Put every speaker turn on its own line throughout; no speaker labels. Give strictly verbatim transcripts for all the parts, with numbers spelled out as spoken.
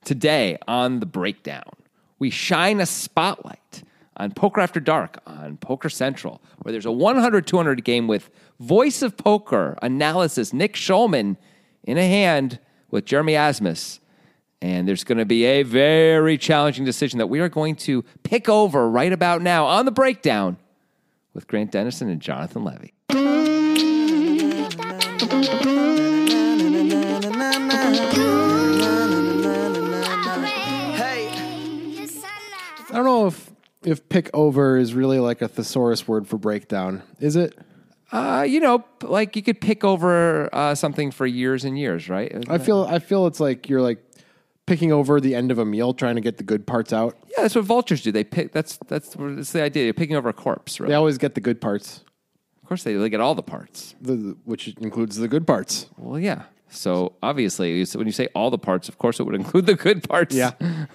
Today on The Breakdown, we shine a spotlight on Poker After Dark on Poker Central, where there's a one hundred two hundred game with voice of poker analysis, Nick Schulman in a hand with Jeremy Asmus. And there's going to be a very challenging decision that we are going to pick over right about now on The Breakdown with Grant Dennison and Jonathan Levy.
I don't know if, if pick over is really like a thesaurus word for breakdown. Is it?
Uh, you know, like you could pick over uh, something for years and years, right?
I feel I feel it's like you're like picking over the end of a meal, trying to get the good parts out.
Yeah, that's what vultures do. They pick. That's that's that's the idea. You're picking over a corpse, right?
They always get the good parts.
Of course, they, they get all the parts,
the, the, which includes the good parts.
Well, yeah. So obviously, when you say all the parts, of course, it would include the good parts.
Yeah.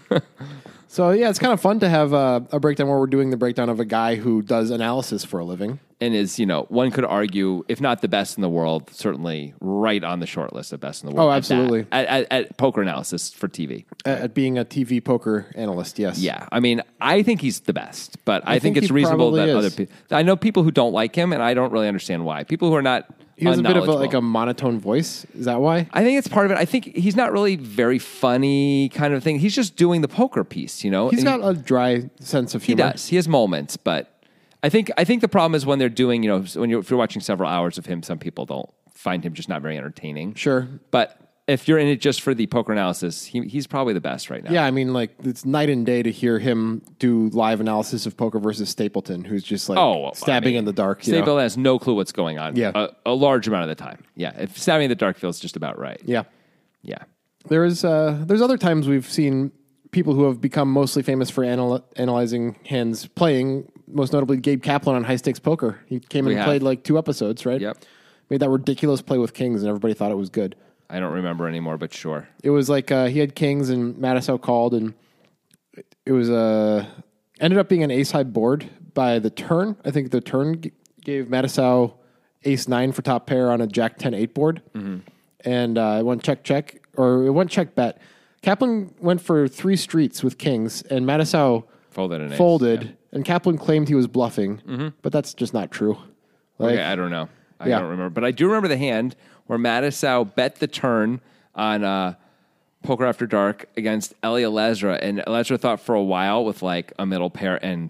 So, yeah, it's kind of fun to have a, a breakdown where we're doing the breakdown of a guy who does analysis for a living.
And is, you know, one could argue, if not the best in the world, certainly right on the short list of best in the world.
Oh, absolutely.
At, at, at poker analysis for T V.
At, at being a T V poker analyst, yes.
Yeah. I mean, I think he's the best, but I,
I
think,
think
it's
he
reasonable that
probably
other
is.
people... I know people who don't like him, and I don't really understand why. People who are not
He has a bit of a,
unknowledgeable.
like a monotone voice. Is that why?
I think it's part of it. I think he's not really very funny kind of thing. He's just doing the poker piece, you know?
He's
And
got a dry sense of
He
humor.
does. He has moments, but I think I think the problem is when they're doing, you know, when you're, if you're watching several hours of him, some people don't find him just not very entertaining.
Sure.
But if you're in it just for the poker analysis, he, he's probably the best right now.
Yeah, I mean, like, it's night and day to hear him do live analysis of poker versus Stapleton, who's just, like,
Oh,
stabbing
I mean,
in the dark. You
Stapleton
know?
has no clue what's going on.
Yeah.
A, a large amount of the time. Yeah. If stabbing in the dark feels just about right.
Yeah.
Yeah.
There is, uh, there's other times we've seen people who have become mostly famous for anal- analyzing hands playing, most notably Gabe Kaplan on High Stakes Poker. He came
We
and
have.
played, like, two episodes, right?
Yep.
Made that ridiculous play with Kings, and everybody thought it was good.
I don't remember anymore, but sure.
It was like uh, he had Kings and Mattisau called, and it was uh, ended up being an ace high board by the turn. I think the turn g- gave Mattisau ace nine for top pair on a jack ten eight board,
Mm-hmm.
and uh, it went check check or it went check bet. Kaplan went for three streets with Kings, and Mattisau
Folded an ace.
folded,
Yeah.
and Kaplan claimed he was bluffing, but that's just not true. Like,
Okay, I don't know. I
Yeah.
don't remember. But I do remember the hand where Mattisau bet the turn on uh, Poker After Dark against Eli Elezra. And Elezra thought for a while with like a middle pair and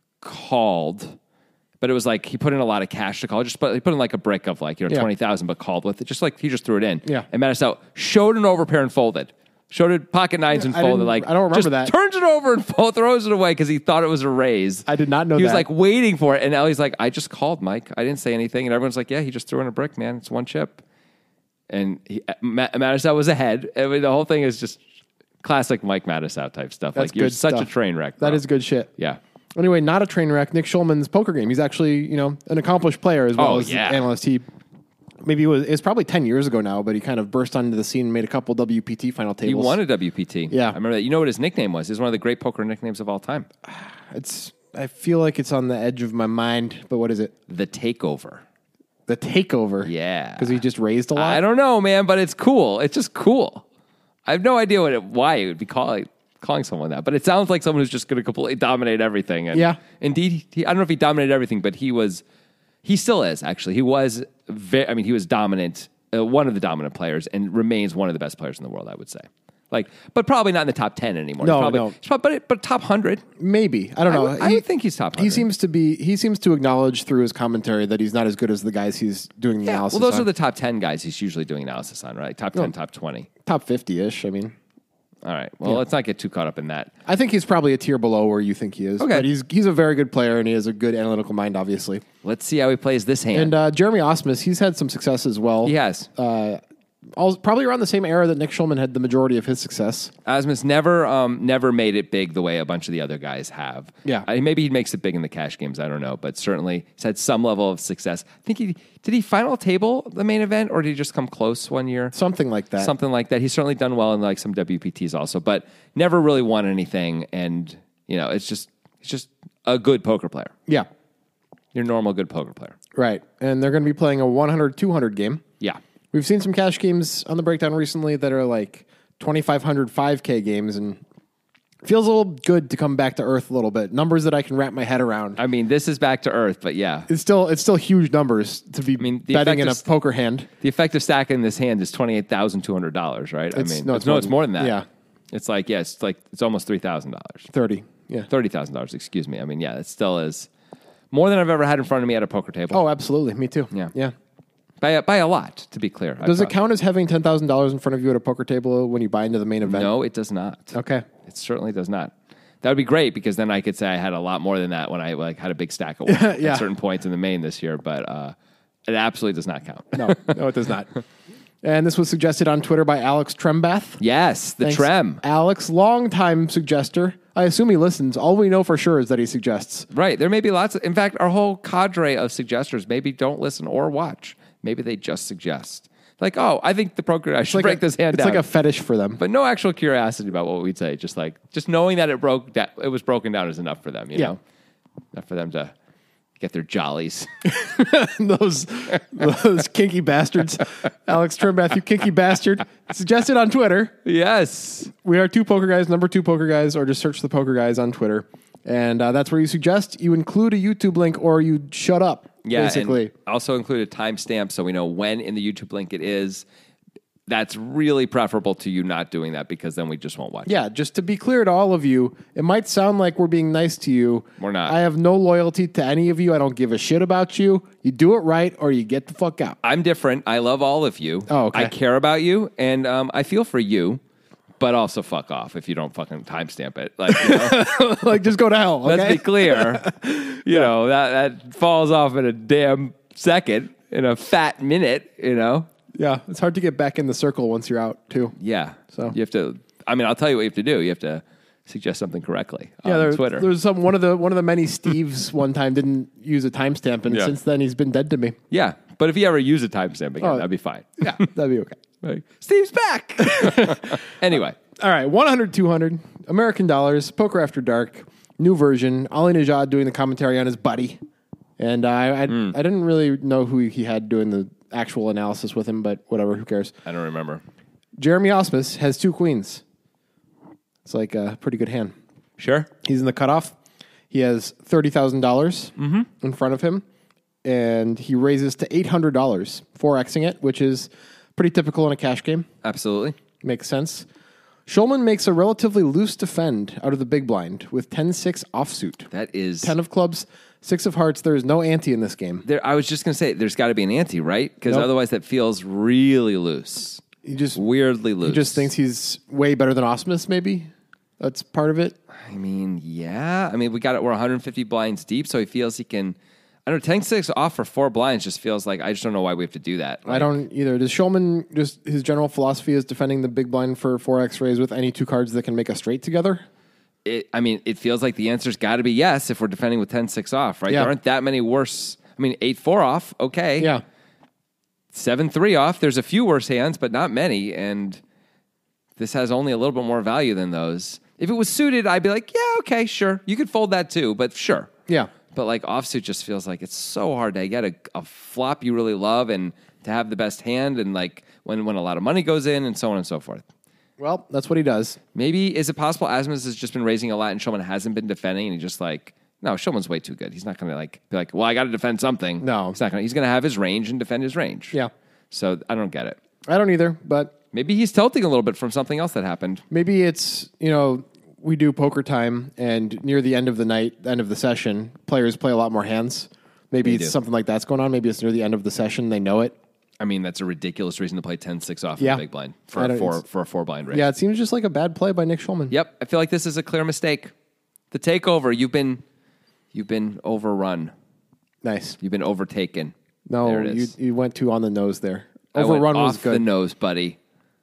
called. But it was like he put in a lot of cash to call. Just put, he put in like a brick of like, you know,
Yeah.
twenty thousand, but called with it. Just like he just threw it in.
Yeah.
And Mattisau showed an overpair and folded. Showed it pocket nines and
I
folded.
didn't-
Like
I don't remember
just
that.
turns it over and fold, throws it away because he thought it was a raise.
I did not know
He was
that.
like waiting for it, and Ellie's like, "I just called, Mike. I didn't say anything." And everyone's like, "Yeah, he just threw in a brick, man. It's one chip." And he, Ma- Mattisau was ahead. I mean, the whole thing is just classic Mike Mattisau type stuff.
That's
like you're
good
such
stuff.
a train wreck.
That
bro.
is good shit.
Yeah.
Anyway, not a train wreck. Nick Schulman's poker game. He's actually, you know, an accomplished player as well
Oh,
as
yeah.
an analyst. He maybe it was it's probably ten years ago now, but he kind of burst onto the scene and made a couple W P T final tables.
He won a W P T.
Yeah.
I remember that. You know what his nickname was? It's one of the great poker nicknames of all time.
It's I feel like it's on the edge of my mind, but what is it?
The Takeover.
The Takeover.
Yeah.
Because he just raised a lot.
I don't know, man, but it's cool. It's just cool. I have no idea what it, why it would be calling calling someone that, but it sounds like someone who's just going to completely dominate everything. And
Yeah.
indeed, he, I don't know if he dominated everything, but he was, he still is actually. He was, very, I mean, he was dominant, uh, one of the dominant players, and remains one of the best players in the world, I would say. Like, but probably not in the top ten anymore.
No,
he's probably,
no.
he's probably, but, but top hundred.
Maybe. I don't
I
know.
would- I would think he's top one hundred.
He seems to be he seems to acknowledge through his commentary that he's not as good as the guys he's doing the
Yeah.
analysis
Well, those
on.
are the top ten guys he's usually doing analysis on, right? Top ten, top twenty.
top fifty ish. I mean.
All right. Well, let's not get too caught up in that.
I think he's probably a tier below where you think he is.
Okay.
But he's he's a very good player and he has a good analytical mind, obviously.
Let's see how he plays this hand.
And uh, Jeremy Osmus, he's had some success as well.
he has.
Uh, all, probably around the same era that Nick Schulman had the majority of his success.
Asmus never um, never made it big the way a bunch of the other guys have.
Yeah.
I, maybe he makes it big in the cash games. I don't know. But certainly he's had some level of success. I think he did he final table the main event or did he just come close one year?
Something like that.
Something like that. He's certainly done well in like some W P Ts also, but never really won anything. And, you know, it's just he's just a good poker player.
Yeah,
Your normal good poker player.
right. And they're going to be playing a one hundred two hundred game.
Yeah.
We've seen some cash games on the breakdown recently that are like twenty-five hundred five K games, and it feels a little good to come back to earth a little bit. Numbers that I can wrap my head around.
I mean, this is back to earth, but yeah.
It's still it's still huge numbers to be
mean, the
betting in a
effective-
poker hand.
The effective stack in this hand is twenty-eight thousand two hundred dollars, right?
It's-
I mean,
no,
it's,
it's
no,
more
it's
than-
more than that.
yeah.
It's like, yeah, it's like, it's almost three thousand dollars.
thirty. Yeah.
thirty thousand dollars, excuse me. I mean, yeah, it still is more than I've ever had in front of me at a poker table.
Oh, absolutely. Me too.
Yeah.
Yeah.
By, a, by a lot, to be clear. I
Does it
promise.
count as having ten thousand dollars in front of you at a poker table when you buy into the main event?
No, it does not.
Okay.
It certainly does not. That would be great because then I could say I had a lot more than that when I like had a big stack of
Yeah.
at certain points in the main this year, but uh, it absolutely does not count.
No, no, it does not. And this was suggested on Twitter by Alex Trembath.
Yes, the
Thanks,
Trem.
Alex, longtime suggester. I assume he listens. All we know for sure is that he suggests.
Right. There may be lots of, in fact, our whole cadre of suggesters maybe don't listen or watch. Maybe they just suggest. Like, oh, I think the poker, I should
Like
break
a,
this hand
it's
down.
like a fetish for them.
but no actual curiosity about what we'd say. Just like, just knowing that it broke, that it was broken down is enough for them, you
Yeah.
know? Enough for them to get their jollies.
those those kinky bastards. Alex Trembath, you kinky bastard. Suggested on Twitter.
Yes.
We are two poker guys, number two poker guys, or just search the poker guys on Twitter. And uh, that's where you suggest you include a YouTube link or you shut up,
Yeah,
basically.
and also include a timestamp so we know when in the YouTube link it is. That's really preferable to you not doing that because then we just won't watch it.
Yeah, just to be clear to all of you, it might sound like we're being nice to you.
We're not.
I have no loyalty to any of you. I don't give a shit about you. You do it right or you get the fuck out.
I'm different. I love all of you.
Oh, okay.
I care about you, and um, I feel for you, but also fuck off if you don't fucking timestamp it. Like, you know,
Like, just go to hell, okay?
let's be clear. You know, that, that falls off in a damn second, in a fat minute, you know?
Yeah, it's hard to get back in the circle once you're out, too.
Yeah.
So-
you have to, I mean, I'll tell you what you have to do. You have to suggest something correctly on
Yeah, there,
Twitter.
there's some one of the one of the many Steves one time didn't use a timestamp, and
Yeah.
since then he's been dead to me.
Yeah. But if you ever use a timestamp again,
Oh.
that'd be fine.
Yeah, that'd be okay.
Like, Steve's back. Anyway.
All right, one hundred, two hundred American dollars, Poker After Dark, new version. Ali Najad doing the commentary on his buddy, and uh, I I,
Hmm.
I didn't really know who he had doing the actual analysis with him, but whatever, who cares?
I don't remember.
Jeremy Osmus has two queens. It's like a pretty good hand.
Sure.
He's in the cutoff. He has thirty thousand dollars
Mm-hmm.
in front of him, and he raises to eight hundred dollars, four Xing it, which is pretty typical in a cash game.
Absolutely.
Makes sense. Shulman makes a relatively loose defend out of the big blind with ten six offsuit.
That is.
ten of clubs, six of hearts. There is no ante in this game.
There, I was just going to say, there's got to be an ante, right? Because
Nope.
otherwise that feels really loose.
He just
Weirdly loose.
he just thinks he's way better than Osmus, maybe. That's part of it.
I mean, yeah. I mean, we got it. We're one hundred fifty blinds deep, so he feels he can. I don't know. ten six off for four blinds just feels like I just don't know why we have to do that.
I don't either. Does Shulman just his general philosophy is defending the big blind for four X raise with any two cards that can make a straight together?
It, I mean, it feels like the answer's got to be yes if we're defending with ten six off, right?
Yeah.
There aren't that many worse. I mean, eight four off, okay.
Yeah.
seven three off, there's a few worse hands, but not many. And this has only a little bit more value than those. If it was suited, I'd be like, yeah, okay, sure. You could fold that too, but sure.
Yeah.
But like offsuit just feels like it's so hard to get a, a flop you really love and to have the best hand and like when, when a lot of money goes in and so on and so forth.
Well, that's what he does.
Maybe, is it possible Asmus has just been raising a lot and Shulman hasn't been defending and he just like, no, Shulman's way too good. He's not going to like be like, well, I got to defend something.
No.
He's not going to. He's going to have his range and defend his range.
Yeah.
So I don't get it.
I don't either, but
Maybe he's tilting a little bit from something else that happened.
maybe it's, you know, we do poker time and near the end of the night, end of the session, players play a lot more hands. Maybe
They
it's
do.
something like that's going on. Maybe it's near the end of the session. They know it.
I mean, that's a ridiculous reason to play ten six off
Yeah.
in the big blind for
I
a
don't-
four,
it's-
for a four blind raise.
Yeah, it seems just like a bad play by Nick Shulman.
Yep. I feel like this is a clear mistake. The takeover, you've been, you've been overrun.
Nice.
You've been overtaken.
No,
There it
you,
is.
you went too on the nose there.
I went
Overrun was
off
good.
the nose, buddy.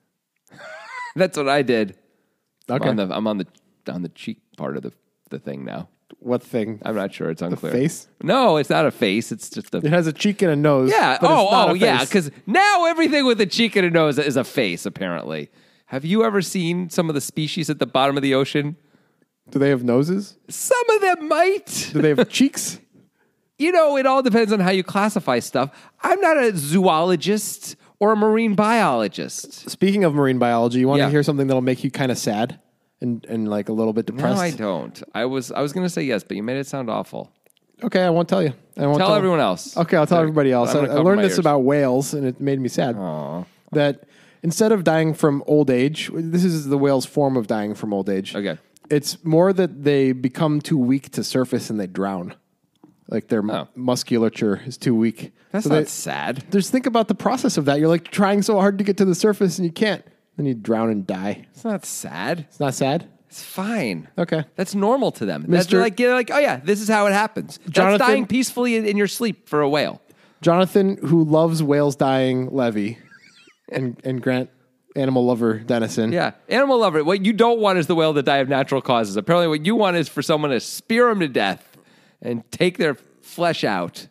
That's what I did.
Okay.
I'm on the, I'm on the on the cheek part of the, the thing now.
What thing?
I'm not sure. It's unclear.
face?
No, it's not a face. It's just a.
It has a cheek and a nose.
Yeah.
but
Oh,
it's not
oh,
a
yeah.
face.
Because now everything with a cheek and a nose is a face. Apparently, have you ever seen some of the species at the bottom of the ocean?
Do they have noses?
Some of them might.
Do they have cheeks?
You know, it all depends on how you classify stuff. I'm not a zoologist or a marine biologist.
Speaking of marine biology, you want
Yeah.
to hear something that'll make you kind of sad and, and like a little bit
No,
depressed?
I don't. I was I was going to say yes, but you made it sound awful.
Okay, I won't tell you. I won't
Tell everyone else.
Okay, I'll tell
They're-
everybody else.
I'm
I,
gonna
I
cover
learned
my
this
ears.
about whales, and it made me sad.
Aw.
That instead of dying from old age, this is the whale's form of dying from old age.
Okay.
It's more that they become too weak to surface and they drown. Like their
Oh.
musculature is too weak.
That's
So
not
they-
sad.
Just think about the process of that. You're like trying so hard to get to the surface and you can't. Then you drown and die.
It's not sad.
It's not sad?
It's fine.
Okay.
That's normal to them. That's
Mister
like, you're like, oh yeah, this is how it happens.
Jonathan-
That's dying peacefully in, in your sleep for a whale.
Jonathan, who loves whales dying, Levy, and, and Grant, animal lover Dennison.
Yeah, animal lover. What you don't want is the whale to die of natural causes. Apparently, what you want is for someone to spear them to death and take their flesh out.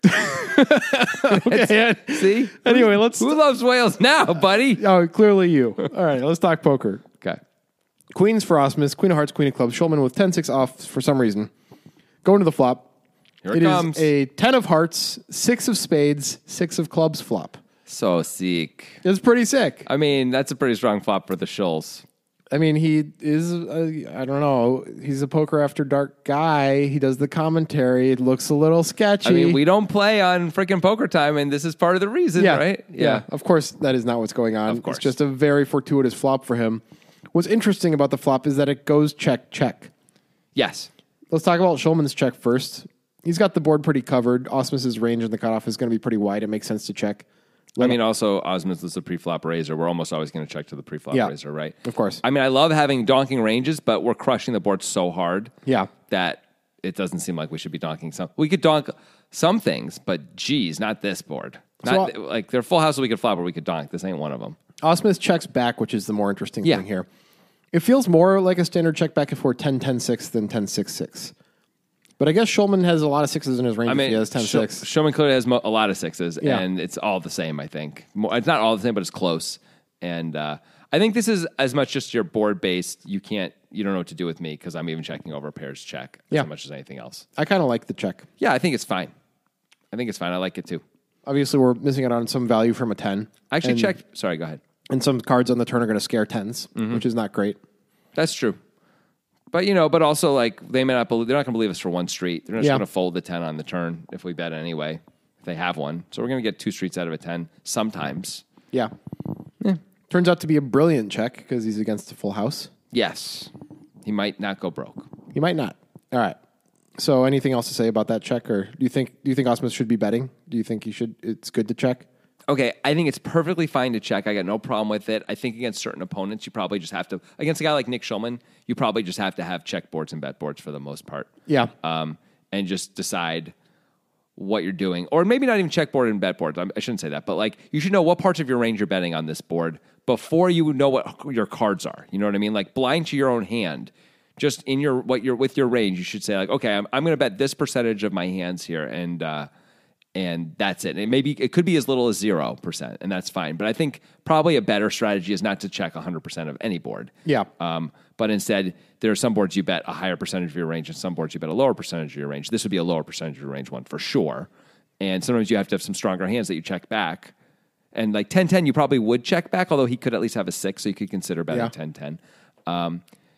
Okay.
See?
Anyway, let's.
Who loves whales now, buddy?
Oh, clearly you. All right, let's talk poker.
Okay.
Queens for Osmus, Queen of Hearts, Queen of Clubs. Shulman with ten six off for some reason. Going to the flop.
Here it,
It is
comes.
a ten of hearts, six of spades, six of clubs flop.
So sick.
It's pretty sick.
I mean, that's a pretty strong flop for the Shulls.
I mean, he is, uh, I don't know, he's a poker after dark guy. He does the commentary. It looks a little sketchy.
I mean, we don't play on freaking poker time, and this is part of the reason,
yeah,
right?
Yeah. Of course, that is not what's going on.
Of course.
It's just a very fortuitous flop for him. What's interesting about the flop is that it goes check, check.
Yes.
Let's talk about Shulman's check first. He's got the board pretty covered. Osmus's range in the cutoff is going to be pretty wide. It makes sense to check.
I mean, also, Osmond is the pre-flop raiser. We're almost always going to check to the pre-flop
Yeah.
raiser, right?
Of course.
I mean, I love having donking ranges, but we're crushing the board so hard
Yeah.
that it doesn't seem like we should be donking some. We could donk some things, but geez, not this board. Not
So, uh,
like they're full houses we could flop or we could donk. This ain't one of them.
Osmus checks back, which is the more interesting
Yeah.
thing here. It feels more like a standard check back if we're ten ten six than ten six six. But I guess Shulman has a lot of sixes in his range
I
if
mean,
he has ten six.
Sh- Showman clearly has mo- a lot of sixes,
Yeah.
and it's all the same, I think. More, it's not all the same, but it's close. And uh, I think this is as much just your board-based, you can't, you don't know what to do with me because I'm even checking over pairs check
Yeah.
as much as anything else.
I kind of like the check.
Yeah, I think it's fine. I think it's fine. I like it too.
Obviously, we're missing out on some value from a ten.
I actually
and,
checked. Sorry, go ahead.
And some cards on the turn are going to scare tens,
Mm-hmm.
which is not great.
That's true. But, you know, but also, like, they may not believe, they're not going to believe us for one street. They're just
Yeah.
going to fold the ten on the turn if we bet anyway, if they have one. So we're going to get two streets out of a ten sometimes.
Yeah. Turns out to be a brilliant check because he's against a full house.
Yes. He might not go broke.
He might not. All right. So, anything else to say about that check, or do you think do you think Osmus should be betting? Do you think he should? It's good to check.
Okay, I think it's perfectly fine to check. I got no problem with it. I think against certain opponents, you probably just have to, against a guy like Nick Schulman, you probably just have to have check boards and bet boards for the most part.
Yeah.
Um, and just decide what you're doing. Or maybe not even check board and bet boards. I'm- I shouldn't say that. But like, you should know what parts of your range you're betting on this board before you know what your cards are. You know what I mean? Like blind to your own hand. Just in your, what you're, with your range, you should say like, okay, I'm, I'm going to bet this percentage of my hands here. And, uh, and that's it. And it maybe it could be as little as zero percent, and that's fine. But I think probably a better strategy is not to check one hundred percent of any board.
Yeah.
Um, but instead, there are some boards you bet a higher percentage of your range, and some boards you bet a lower percentage of your range. This would be a lower percentage of your range one for sure. And sometimes you have to have some stronger hands that you check back. And like ten ten, you probably would check back, although he could at least have a six, so you could consider betting
Yeah.
ten ten. Um,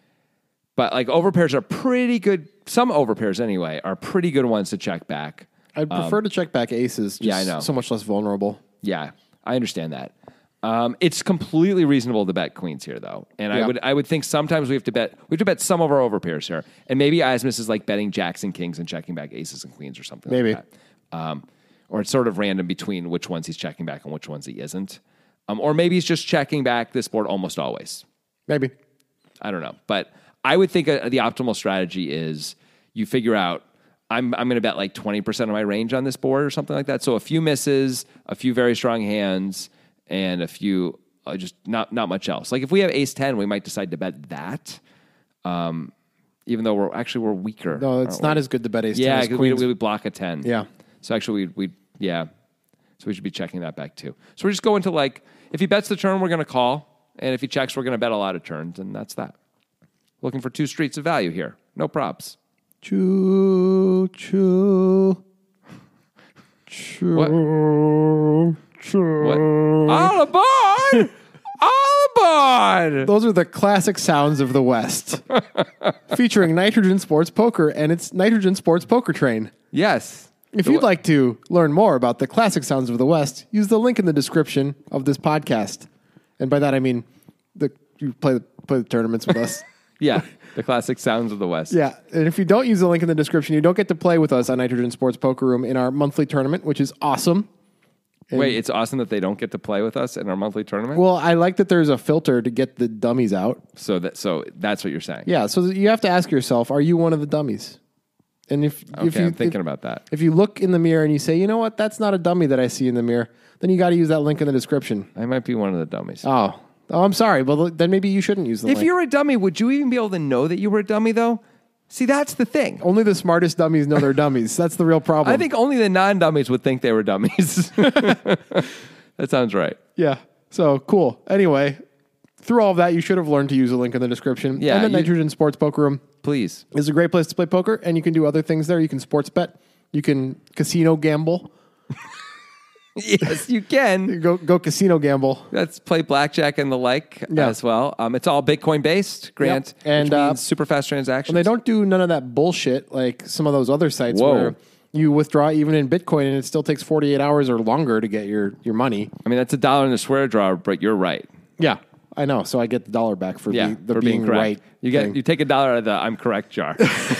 but like overpairs are pretty good. Some overpairs anyway are pretty good ones to check back.
I'd prefer to check back aces. Just
yeah, I know.
So much less vulnerable.
Yeah, I understand that. Um, it's completely reasonable to bet queens here, though, and I
Yeah.
would I would think sometimes we have to bet we have to bet some of our overpairs here, and maybe Asmus is like betting jacks and kings and checking back aces and queens or something.
Maybe.
like that. Um, or it's sort of random between which ones he's checking back and which ones he isn't, um, or maybe he's just checking back this board almost always.
Maybe.
I don't know, but I would think uh, the optimal strategy is you figure out. I'm I'm going to bet like twenty percent of my range on this board or something like that. So a few misses, a few very strong hands, and a few uh, just not not much else. Like if we have ace ten, we might decide to bet that, um, even though we're actually we're weaker.
No, it's
aren't
not
we?
as good to bet ace
Yeah,
ten as
because we,
queens.
we would block a ten.
Yeah.
So actually, we we yeah. So we should be checking that back too. So we're just going to like if he bets the turn, we're going to call, and if he checks, we're going to bet a lot of turns, and that's that. Looking for two streets of value here. No props.
Choo, choo. Choo.
What? All aboard! All aboard!
Those are the classic sounds of the West. Featuring Nitrogen Sports Poker and its Nitrogen Sports Poker Train.
Yes.
If
The
you'd
wa-
like to learn more about the classic sounds of the West, use the link in the description of this podcast. And by that I mean the you play the play the tournaments with us.
Yeah, the classic sounds of the West.
Yeah, and if you don't use the link in the description, you don't get to play with us on Nitrogen Sports Poker Room in our monthly tournament, which is awesome. And-
Wait, it's awesome that they don't get to play with us in our monthly tournament?
Well, I like that there's a filter to get the dummies out.
so that so that's what you're saying.
Yeah, so you have to ask yourself, are you one of the dummies? And if
Okay,
if you
I'm thinking
if,
about that.
if you look in the mirror and you say, you know what, that's not a dummy that I see in the mirror, then you got to use that link in the description.
I might be one of the dummies.
Oh, oh, I'm sorry, but then maybe you shouldn't use the
If
link.
you're a dummy, would you even be able to know that you were a dummy, though? See, that's the thing.
Only the smartest dummies know they're dummies. That's the real problem.
I think only the non-dummies would think they were dummies. That sounds right.
Yeah. So cool. Anyway, through all of that, you should have learned to use a link in the description.
Yeah,
And the
you-
Nitrogen Sports Poker Room
Please.
is a great place to play poker, and you can do other things there. You can sports bet. You can casino gamble.
Yes, you can.
Go go casino gamble.
Let's play blackjack and the like
Yeah.
as well. Um, it's all Bitcoin based, Grant,
Yep. And,
which
uh,
means super fast transactions.
And they don't do none of that bullshit like some of those other sites
Whoa.
where you withdraw even in Bitcoin and it still takes forty-eight hours or longer to get your, your money.
I mean, that's a dollar in the swear jar, but you're right.
Yeah, I know. So I get the dollar back for
Yeah,
be, the
for
being,
being correct.
right.
You get
thing.
you take a dollar out of the I'm correct jar.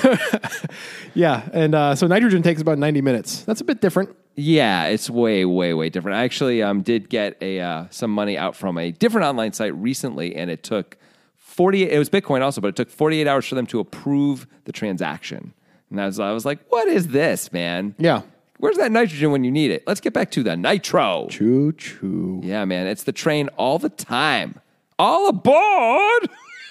Yeah, and uh, so nitrogen takes about ninety minutes. That's a bit different.
Yeah, it's way, way, way different. I actually um, did get a uh, some money out from a different online site recently, and it took forty. It was Bitcoin also, but it took forty-eight hours for them to approve the transaction. And I was, I was like, "What is this, man?
Yeah.
Where's that nitrogen when you need it? Let's get back to the nitro."
Choo choo.
Yeah, man, it's the train all the time. All aboard!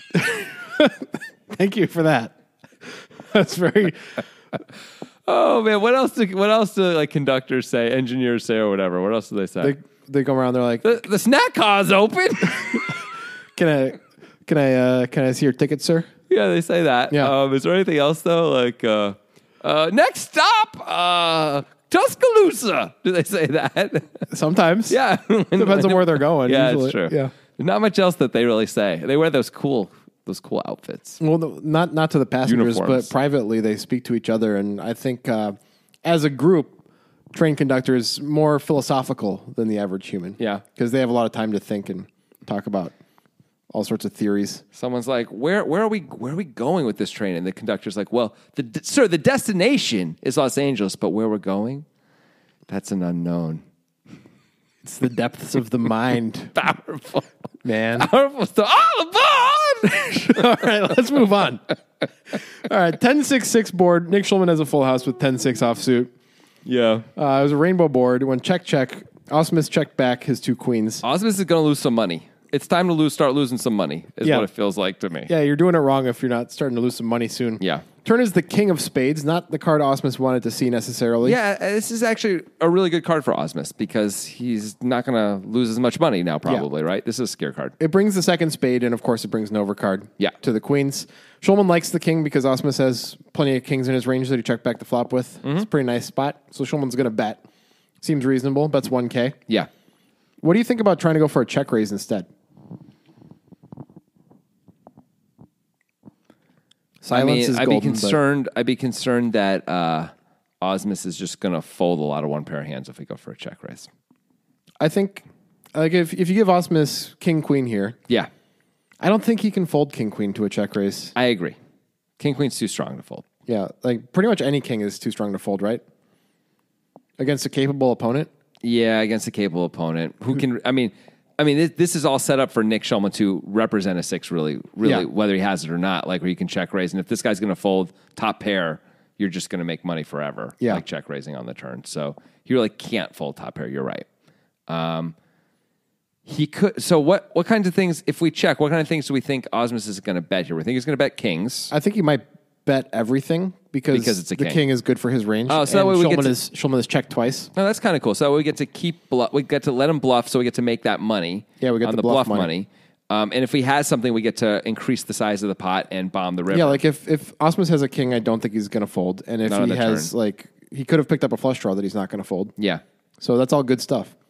Thank you for that. That's very.
Oh man, what else? Do, what else do like conductors say, engineers say, or whatever? What else do they say?
They, they come around. They're like,
the, the snack car's open.
"Can I, can I, uh, can I see your ticket, sir?"
Yeah, they say that.
Yeah.
Um, is there anything else though? Like uh, uh, next stop, uh, Tuscaloosa. Do they say that?
Sometimes.
Yeah,
Depends on where they're going.
Yeah,
usually.
it's true.
Yeah.
There's not much else that they really say. They wear those cool, those cool outfits.
Well, no, not not to the passengers,
Uniforms.
but privately they speak to each other, and I think uh, as a group, train conductors more philosophical than the average human.
Yeah.
because they have a lot of time to think and talk about all sorts of theories.
Someone's like, "Where, where are we? Where are we going with this train?" And the conductor's like, "Well, the, sir, the destination is Los Angeles, but where we're going, that's an unknown."
It's the depths of the mind,
Powerful,
man.
powerful stuff. All aboard!
All right, let's move on. All right, ten six six board. Nick Schulman has a full house with ten six offsuit.
Yeah.
Uh, it was a rainbow board. When check check, Osmus checked back his two queens.
Osmus is going to lose some money. It's time to lose, start losing some money, is
Yeah.
what it feels like to me.
Yeah, you're doing it wrong if you're not starting to lose some money soon.
Yeah.
Turn is the king of spades, not the card Osmus wanted to see necessarily.
Yeah, uh, this is actually a really good card for Osmus because he's not going to lose as much money now, probably, right? This is a scare card.
It brings the second spade, and of course, it brings an overcard
Yeah.
to the queens. Schulman likes the king because Osmus has plenty of kings in his range that he checked back the flop with.
Mm-hmm.
It's a pretty nice spot. So Schulman's going to bet. Seems reasonable. Bets one K.
Yeah.
What do you think about trying to go for a check raise instead? Silence
I mean,
is
I'd
golden.
be concerned. I'd be concerned that uh, Osmus is just going to fold a lot of one pair of hands if we go for a check raise.
I think, like, if if you give Osmus king queen here,
Yeah,
I don't think he can fold king queen to a check raise.
I agree. King Queen's too strong to fold.
Yeah, like pretty much any king is too strong to fold, right? Against a capable opponent.
Yeah, against a capable opponent who can. I mean, I mean, this, this is all set up for Nick Schulman to represent a six, really, really,
Yeah.
whether he has it or not. Like where you can check raise, and if this guy's going to fold top pair, you're just going to make money forever.
Yeah.
Like check raising on the turn. So he really can't fold top pair. You're right. Um, he could. So what? What kinds of things? If we check, what kind of things do we think Osmus is going to bet here? We think he's going to bet kings.
I think he might bet everything because,
Because it's a
the
king.
king is good for his range.
Oh, so that
and
way we get
Schulman
to-
is Schulman is checked twice.
No, that's kind of cool. So we get to keep, bluff, we get to let him bluff, so we get to make that money.
Yeah, we get
on
the
the bluff,
bluff
money. Um, and if he has something, we get to increase the size of the pot and bomb the river.
Yeah, like if if Osmus has a king, I don't think he's going to fold, and if
Not on
he
the
has
turn.
like he could have picked up a flush draw that he's not going to fold.
yeah,
So that's all good stuff.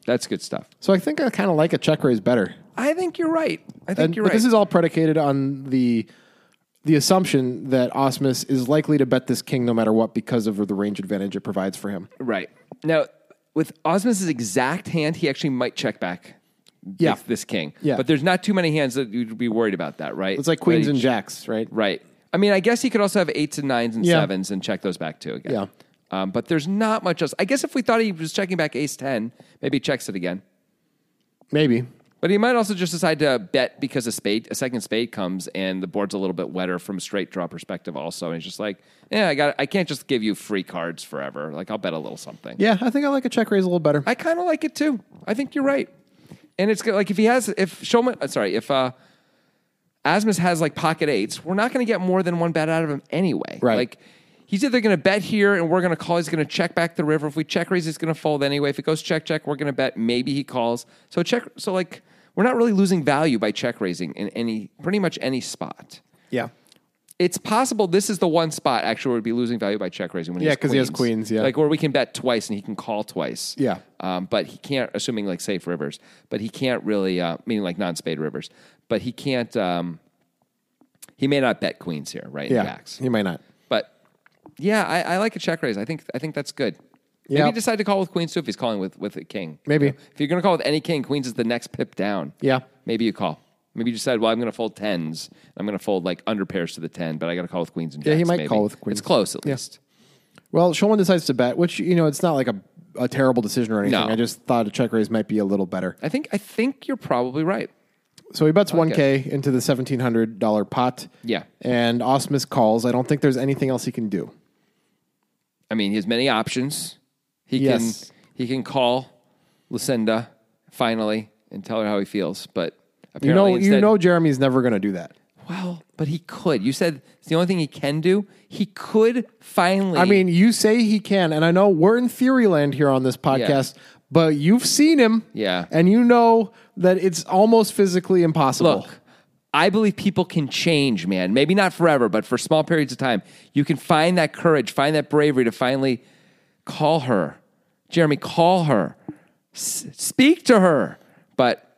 That's good stuff.
So I think I kind of like a check raise better.
I think you're right. I think
And,
you're
but
right.
this is all predicated on the the assumption that Osmus is likely to bet this king no matter what because of the range advantage it provides for him.
right. Now, with Osmus's exact hand, he actually might check back
Yeah.
this, this king.
Yeah.
But there's not too many hands that you'd be worried about that, right?
It's like queens
That
and
he-
jacks, right?
Right. I mean, I guess he could also have eights and nines and
Yeah.
sevens and check those back too again.
Yeah.
Um, but there's not much else. I guess if we thought he was checking back ace ten, maybe he checks it again.
Maybe.
But he might also just decide to bet because a spade, a second spade comes and the board's a little bit wetter from a straight draw perspective also. And he's just like, yeah, I got, I can't just give you free cards forever. Like I'll bet a little something.
Yeah, I think I like a check raise a little better.
I kind of like it too. I think you're right. And it's good. Like if he has, if Shulman, uh, sorry, if uh, Asmus has like pocket eights, we're not going to get more than one bet out of him anyway.
Right.
Like he's either going to bet here and we're going to call. He's going to check back the river. If we check raise, he's going to fold anyway. If it goes check check, we're going to bet. Maybe he calls. So check. So like we're not really losing value by check raising in any pretty much any spot.
Yeah.
It's possible this is the one spot actually where we'd be losing value by check raising when he
Yeah,
has
'cause he has queens, yeah.
like where we can bet twice and he can call twice.
Yeah.
um, but he can't. Assuming like safe rivers, but he can't really uh, meaning like non-spade rivers. But he can't. Um, he may not bet queens here, right? in
Yeah.
jacks.
He might not.
But yeah, I, I like a check raise. I think I think that's good. Maybe
Yeah.
you decide to call with queens too if he's calling with with a king.
Maybe.
You know, if you're going to call with any king, queens is the next pip down.
Yeah.
Maybe you call. Maybe you decide, well, I'm going to fold tens. I'm going to fold like under pairs to the ten, but I got to call with queens and jacks.
Yeah, he might
maybe.
call with queens.
It's close at
Yeah.
least.
Well, Shulman decides to bet, which, you know, it's not like a, a terrible decision or anything.
No.
I just thought a check raise might be a little better.
I think I think you're probably right.
So he bets
like
one K into the seventeen hundred dollars pot.
Yeah.
And Osmus calls. I don't think there's anything else he can do.
I mean, he has many options. He
Yes.
can he can call Lucinda finally and tell her how he feels, but apparently
You know,
instead,
you know Jeremy's never going to do that.
well, but he could. You said it's the only thing he can do. He could finally.
I mean, you say he can, and I know we're in theory land here on this podcast, but you've seen him.
Yeah.
And you know that it's almost physically impossible.
look, I believe people can change, man. Maybe not forever, but for small periods of time, you can find that courage, find that bravery to finally call her. Jeremy, call her. S- speak to her. But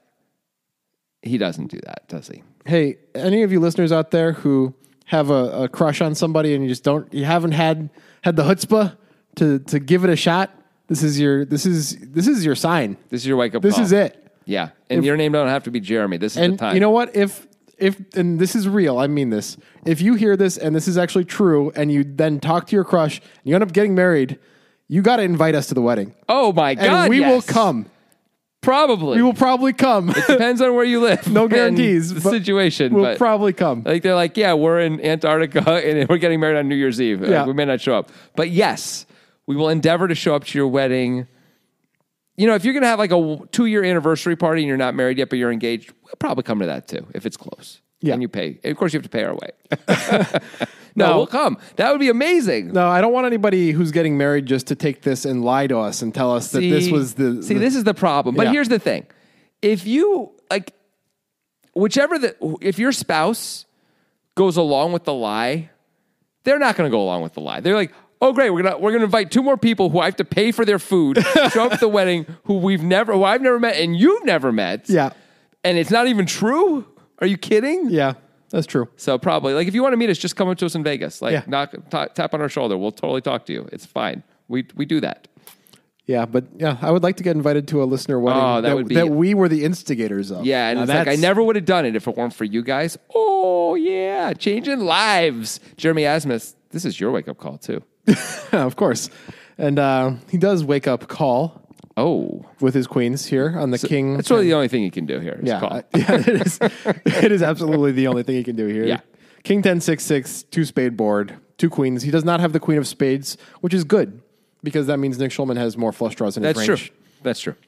he doesn't do that, does he?
Hey, any of you listeners out there who have a, a crush on somebody and you just don't, you haven't had had the chutzpah to to give it a shot, this is your this is this is your sign.
This is your wake up
This
call.
is it.
Yeah. And your name don't have to be Jeremy. This is
And
the time.
you know what? If if and this is real, I mean this. If you hear this and this is actually true, and you then talk to your crush, and you end up getting married, you got to invite us to the wedding,
oh my
and
God.
we will
yes.
come.
Probably.
We will probably come.
Depends on where you live.
No
and
guarantees.
The
but
situation.
We'll
but
probably come.
I think they're like, yeah, we're in Antarctica and we're getting married on New Year's Eve. Like,
Yeah.
we may not show up. But yes, we will endeavor to show up to your wedding. You know, if you're going to have like a two year anniversary party and you're not married yet, but you're engaged, we'll probably come to that too, if it's close.
Yeah.
And you pay. And of course, you have to pay our way. no,
No.
we'll come. That would be amazing.
No, I don't want anybody who's getting married just to take this and lie to us and tell us that this was the.
See,
the-
this is the problem. But
Yeah.
here's the thing. If you, like, whichever the, if your spouse goes along with the lie, they're not going to go along with the lie. They're like, oh, great, we're gonna we're gonna invite two more people who I have to pay for their food, show up at the wedding, who we've never, who I've never met, and you've never met.
Yeah.
And it's not even true. Are you kidding?
Yeah, that's true.
So probably, like, if you want to meet us, just come up to us in Vegas. Like,
Yeah.
knock, ta- tap on our shoulder. We'll totally talk to you. It's fine. We we do that.
Yeah, but yeah, I would like to get invited to a listener wedding
Oh, that would be-
that we were the instigators of.
Yeah, and
Now
it's like I
that's-
never would have done it if it weren't for you guys. Oh yeah, changing lives. Jeremy Asmus, this is your wake up call too.
of course. And uh, he does wake up call
Oh,
with his queens here on the king.
that's really the only thing you can do here. Is
yeah,
call.
uh, yeah, it is. It is absolutely the only thing he can do here.
Yeah.
King ten six six, two spade board, two queens. He does not have the queen of spades, which is good because that means Nick Schulman has more flush draws in
That's
his
true.
range.
That's true.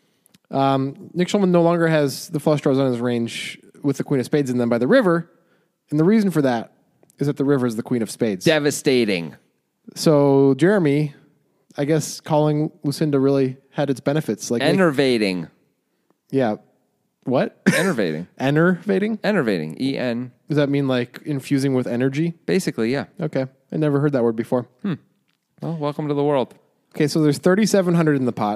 Nick Schulman no longer has the flush draws on his range with the queen of spades and then by the river. And the reason for that is that the river is the queen of spades.
Devastating.
So Jeremy, I guess calling Lucinda really had its benefits. Like,
Enervating.
yeah, what?
Enervating.
Enervating?
Enervating. E N.
Does that mean like infusing with energy?
Basically, yeah.
Okay, I never heard that word before.
Well, welcome to the world.
Okay, so there's thirty-seven hundred in the pot.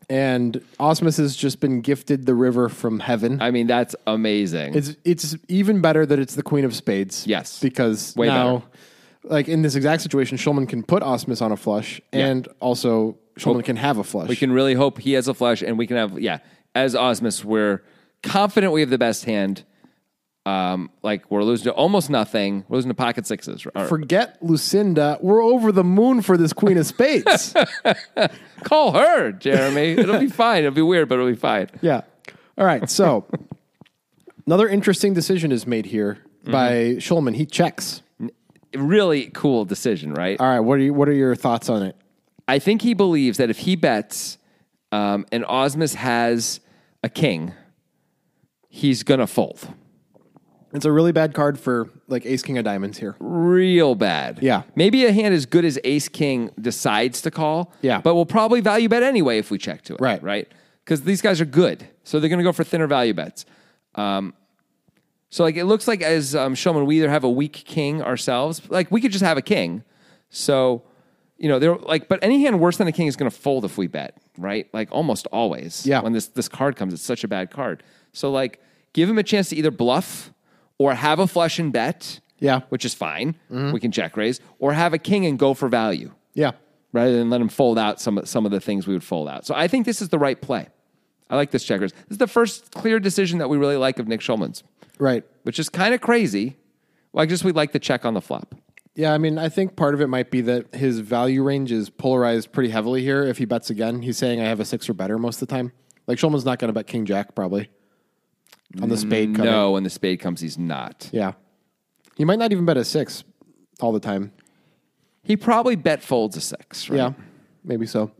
And Osmus has just been gifted the river from heaven.
I mean, that's amazing.
It's it's even better that it's the queen of spades.
Yes.
Because
Way
now,
better.
like in this exact situation, Shulman can put Osmus on a flush, and also Shulman can have a flush.
We can really hope he has a flush, and we can have, yeah, as Osmus, we're confident we have the best hand. Um, like we're losing to almost nothing. We're losing to pocket sixes. Or-
Forget Lucinda. We're over the moon for this queen of spades.
Call her, Jeremy. It'll be fine. It'll be weird, but it'll be fine.
Yeah. All right. So another interesting decision is made here mm-hmm. by Shulman. He checks.
Really cool decision, right?
All right. What are you, what are your thoughts on it?
I think he believes that if he bets um, and Osmus has a king, he's gonna fold.
It's a really bad card for like ace king of diamonds here.
Real bad.
Yeah.
Maybe a hand as good as ace king decides to call.
Yeah.
But we'll probably value bet anyway if we check to it.
Right.
Right. Because these guys are good. So they're going to go for thinner value bets. Um, so like it looks like as um, Shulman, we either have a weak king ourselves. Like we could just have a king. So, you know, they're like, but any hand worse than a king is going to fold if we bet. Right. Like almost always.
Yeah.
When this, this card comes, it's such a bad card. So like give him a chance to either bluff or have a flush and bet,
yeah,
which is fine. Mm-hmm. We can check raise, or have a king and go for value,
yeah,
rather than let him fold out some some of the things we would fold out. So I think this is the right play. I like this checkers. This is the first clear decision that we really like of Nick Shulman's,
right?
Which is kind of crazy. Well, I just we like the check on the flop.
Yeah, I mean, I think part of it might be that his value range is polarized pretty heavily here. If he bets again, he's saying I have a six or better most of the time. Like Shulman's not going to bet king jack probably. On the spade coming.
No, when the spade comes, he's not.
Yeah. He might not even bet a six all the time.
He probably bet folds a six, right?
Yeah, maybe so.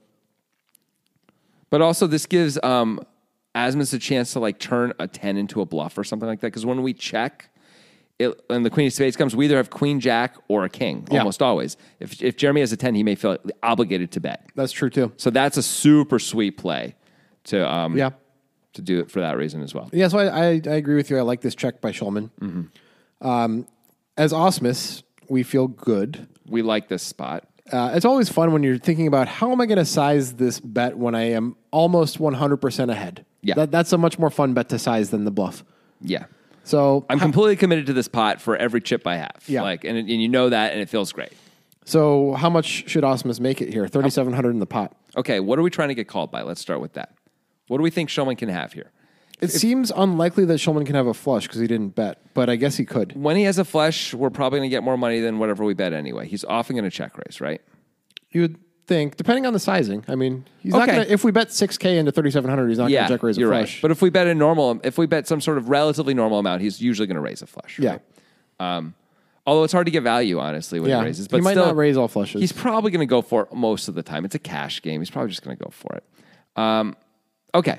But also this gives um, Asmus a chance to like turn a ten into a bluff or something like that. Because when we check it, and the queen of spades comes, we either have queen jack or a king,
yeah.
almost always. If, if Jeremy has a ten, he may feel obligated to bet.
That's true too.
So that's a super sweet play to... Um,
yeah.
to do it for that reason as well.
Yeah, so I, I, I agree with you. I like this check by Shulman. Mm-hmm. Um, as Osmus, we feel good.
We like this spot.
Uh, it's always fun when you're thinking about how am I going to size this bet when I am almost one hundred percent ahead.
Yeah.
That, that's a much more fun bet to size than the bluff.
Yeah.
So
I'm
how,
completely committed to this pot for every chip I have.
Yeah.
Like, and, and you know that, and it feels great.
So how much should Osmus make it here? thirty-seven hundred in the pot.
Okay, what are we trying to get called by? Let's start with that. What do we think Shulman can have here?
It if, seems unlikely that Shulman can have a flush because he didn't bet, but I guess he could.
When he has a flush, we're probably going to get more money than whatever we bet anyway. He's often going to check raise, right?
You would think, depending on the sizing. I mean, he's
okay.
not going to, if we bet six K into thirty-seven hundred, he's not
yeah,
going to check raise a
you're
flush.
Right. But if we bet a normal, if we bet some sort of relatively normal amount, he's usually going to raise a flush. Right?
Yeah.
Um, although it's hard to get value, honestly, when
yeah.
he raises. But
he might
still,
not raise all flushes.
He's probably going to go for it most of the time. It's a cash game. He's probably just going to go for it. Um, okay.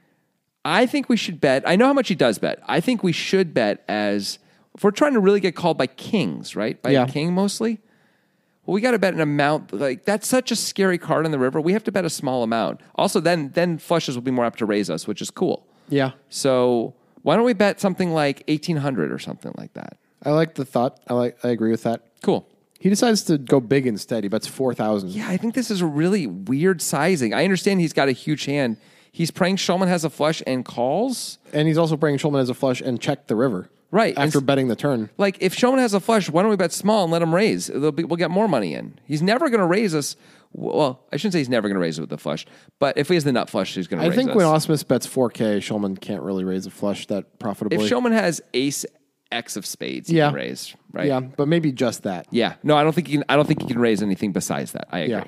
I think we should bet. I know how much he does bet. I think we should bet as, if we're trying to really get called by kings, right? By
yeah.
a king mostly. Well, we got to bet an amount. Like, that's such a scary card on the river. We have to bet a small amount. Also, then then flushes will be more apt to raise us, which is cool.
Yeah.
So why don't we bet something like eighteen hundred or something like that?
I like the thought. I like. I agree with that.
Cool.
He decides to go big instead. He bets four thousand.
Yeah, I think this is a really weird sizing. I understand he's got a huge hand. He's praying Shulman has a flush and calls.
And he's also praying Shulman has a flush and check the river.
Right.
After
and
betting the turn.
Like, if Shulman has a flush, why don't we bet small and let him raise? Be, we'll get more money in. He's never going to raise us. Well, I shouldn't say he's never going to raise it with the flush, but if he has the nut flush, he's going to raise
us. I think
us.
when Osmus bets four K, Shulman can't really raise a flush that profitably.
If Shulman has ace X of spades, he
yeah.
can raise, right?
Yeah, but maybe just that.
Yeah. No, I don't think he can, I don't think he can raise anything besides that. I agree.
Yeah.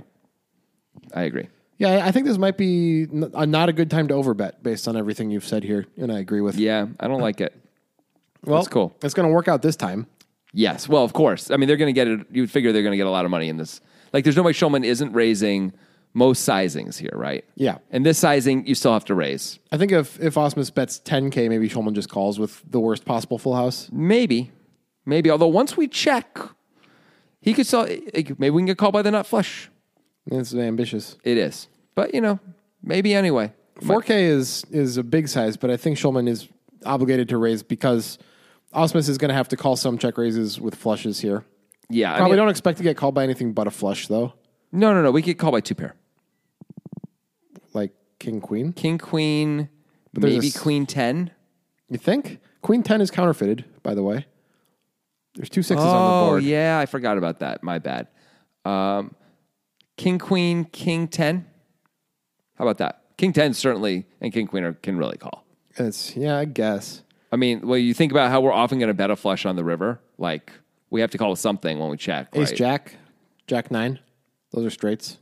I agree.
Yeah, I think this might be n- a, not a good time to overbet based on everything you've said here, and I agree with.
Yeah, I don't like it.
Well,
that's cool.
It's going to work out this time.
Yes. Well, of course. I mean, they're going to get it. You would figure they're going to get a lot of money in this. Like, there's no way Shulman isn't raising most sizings here, right?
Yeah.
And this sizing, you still have to raise.
I think if, if Osmus bets ten K, maybe Shulman just calls with the worst possible full house.
Maybe. Maybe. Although once we check, he could still, maybe we can get called by the nut flush.
It's ambitious.
It is. But, you know, maybe anyway.
four K is is a big size, but I think Shulman is obligated to raise because Osmus is going to have to call some check raises with flushes here.
Yeah.
Probably
I mean,
don't expect to get called by anything but a flush, though.
No, no, no. We get called by two pair.
Like king queen.
King, queen,
there's
maybe
a s-
queen ten.
You think? Queen ten is counterfeited, by the way. There's two sixes
Oh,
on the board.
yeah, I forgot about that. My bad. Um, king, queen, king ten. How about that? King ten certainly and king, queen are, can really call.
It's yeah, I guess.
I mean, well, you think about how we're often going to bet a flush on the river. Like, we have to call something when we check, right?
Ace jack, jack nine. Those are straights.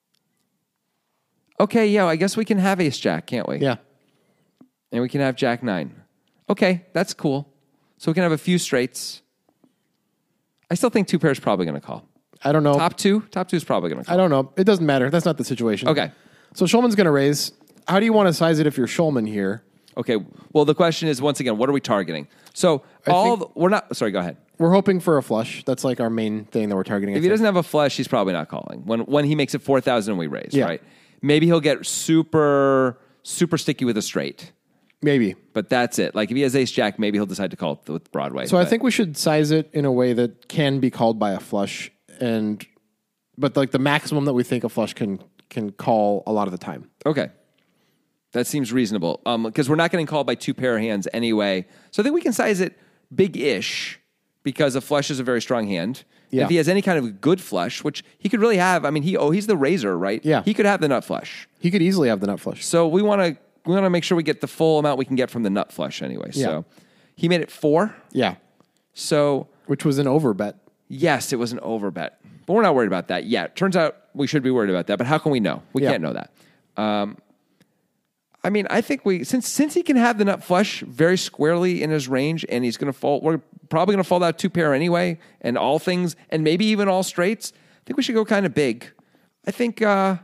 Okay, yeah, I guess we can have ace jack, can't we?
Yeah.
And we can have jack nine. Okay, that's cool. So we can have a few straights. I still think two pairs probably going to call.
I don't know.
Top two? Top two is probably going to call.
I don't know. It doesn't matter. That's not the situation.
Okay.
So Schulman's going to raise. How do you want to size it if you're Schulman here?
Okay, well, the question is, once again, what are we targeting? So all,
think-
the, we're not, sorry, go ahead.
We're hoping for a flush. That's like our main thing that we're targeting. I
If he
think.
doesn't have a flush, he's probably not calling. When when he makes it four thousand and we raise,
Yeah.
right? Maybe he'll get super, super sticky with a straight.
Maybe.
But that's it. Like if he has ace jack, maybe he'll decide to call it with Broadway.
So I
But-
think we should size it in a way that can be called by a flush, and but like the maximum that we think a flush can can call a lot of the time.
Okay. That seems reasonable. Um, because we're not getting called by two pair of hands anyway. So I think we can size it big-ish because a flush is a very strong hand.
Yeah.
If he has any kind of good flush, which he could really have, I mean, he oh, he's the razor, right?
Yeah.
He could have the nut flush.
He could easily have the nut flush.
So we want to we want to make sure we get the full amount we can get from the nut flush anyway.
Yeah.
So he made it four.
Yeah,
So
which was an over bet.
yes, it was an over bet. But we're not worried about that yet. Turns out we should be worried about that. But how can we know? We
Yeah.
can't know that. Um, I mean, I think we since since he can have the nut flush very squarely in his range, and he's going to fall. We're probably going to fold out two pair anyway, and all things, and maybe even all straights. I think we should go kind of big. I think uh,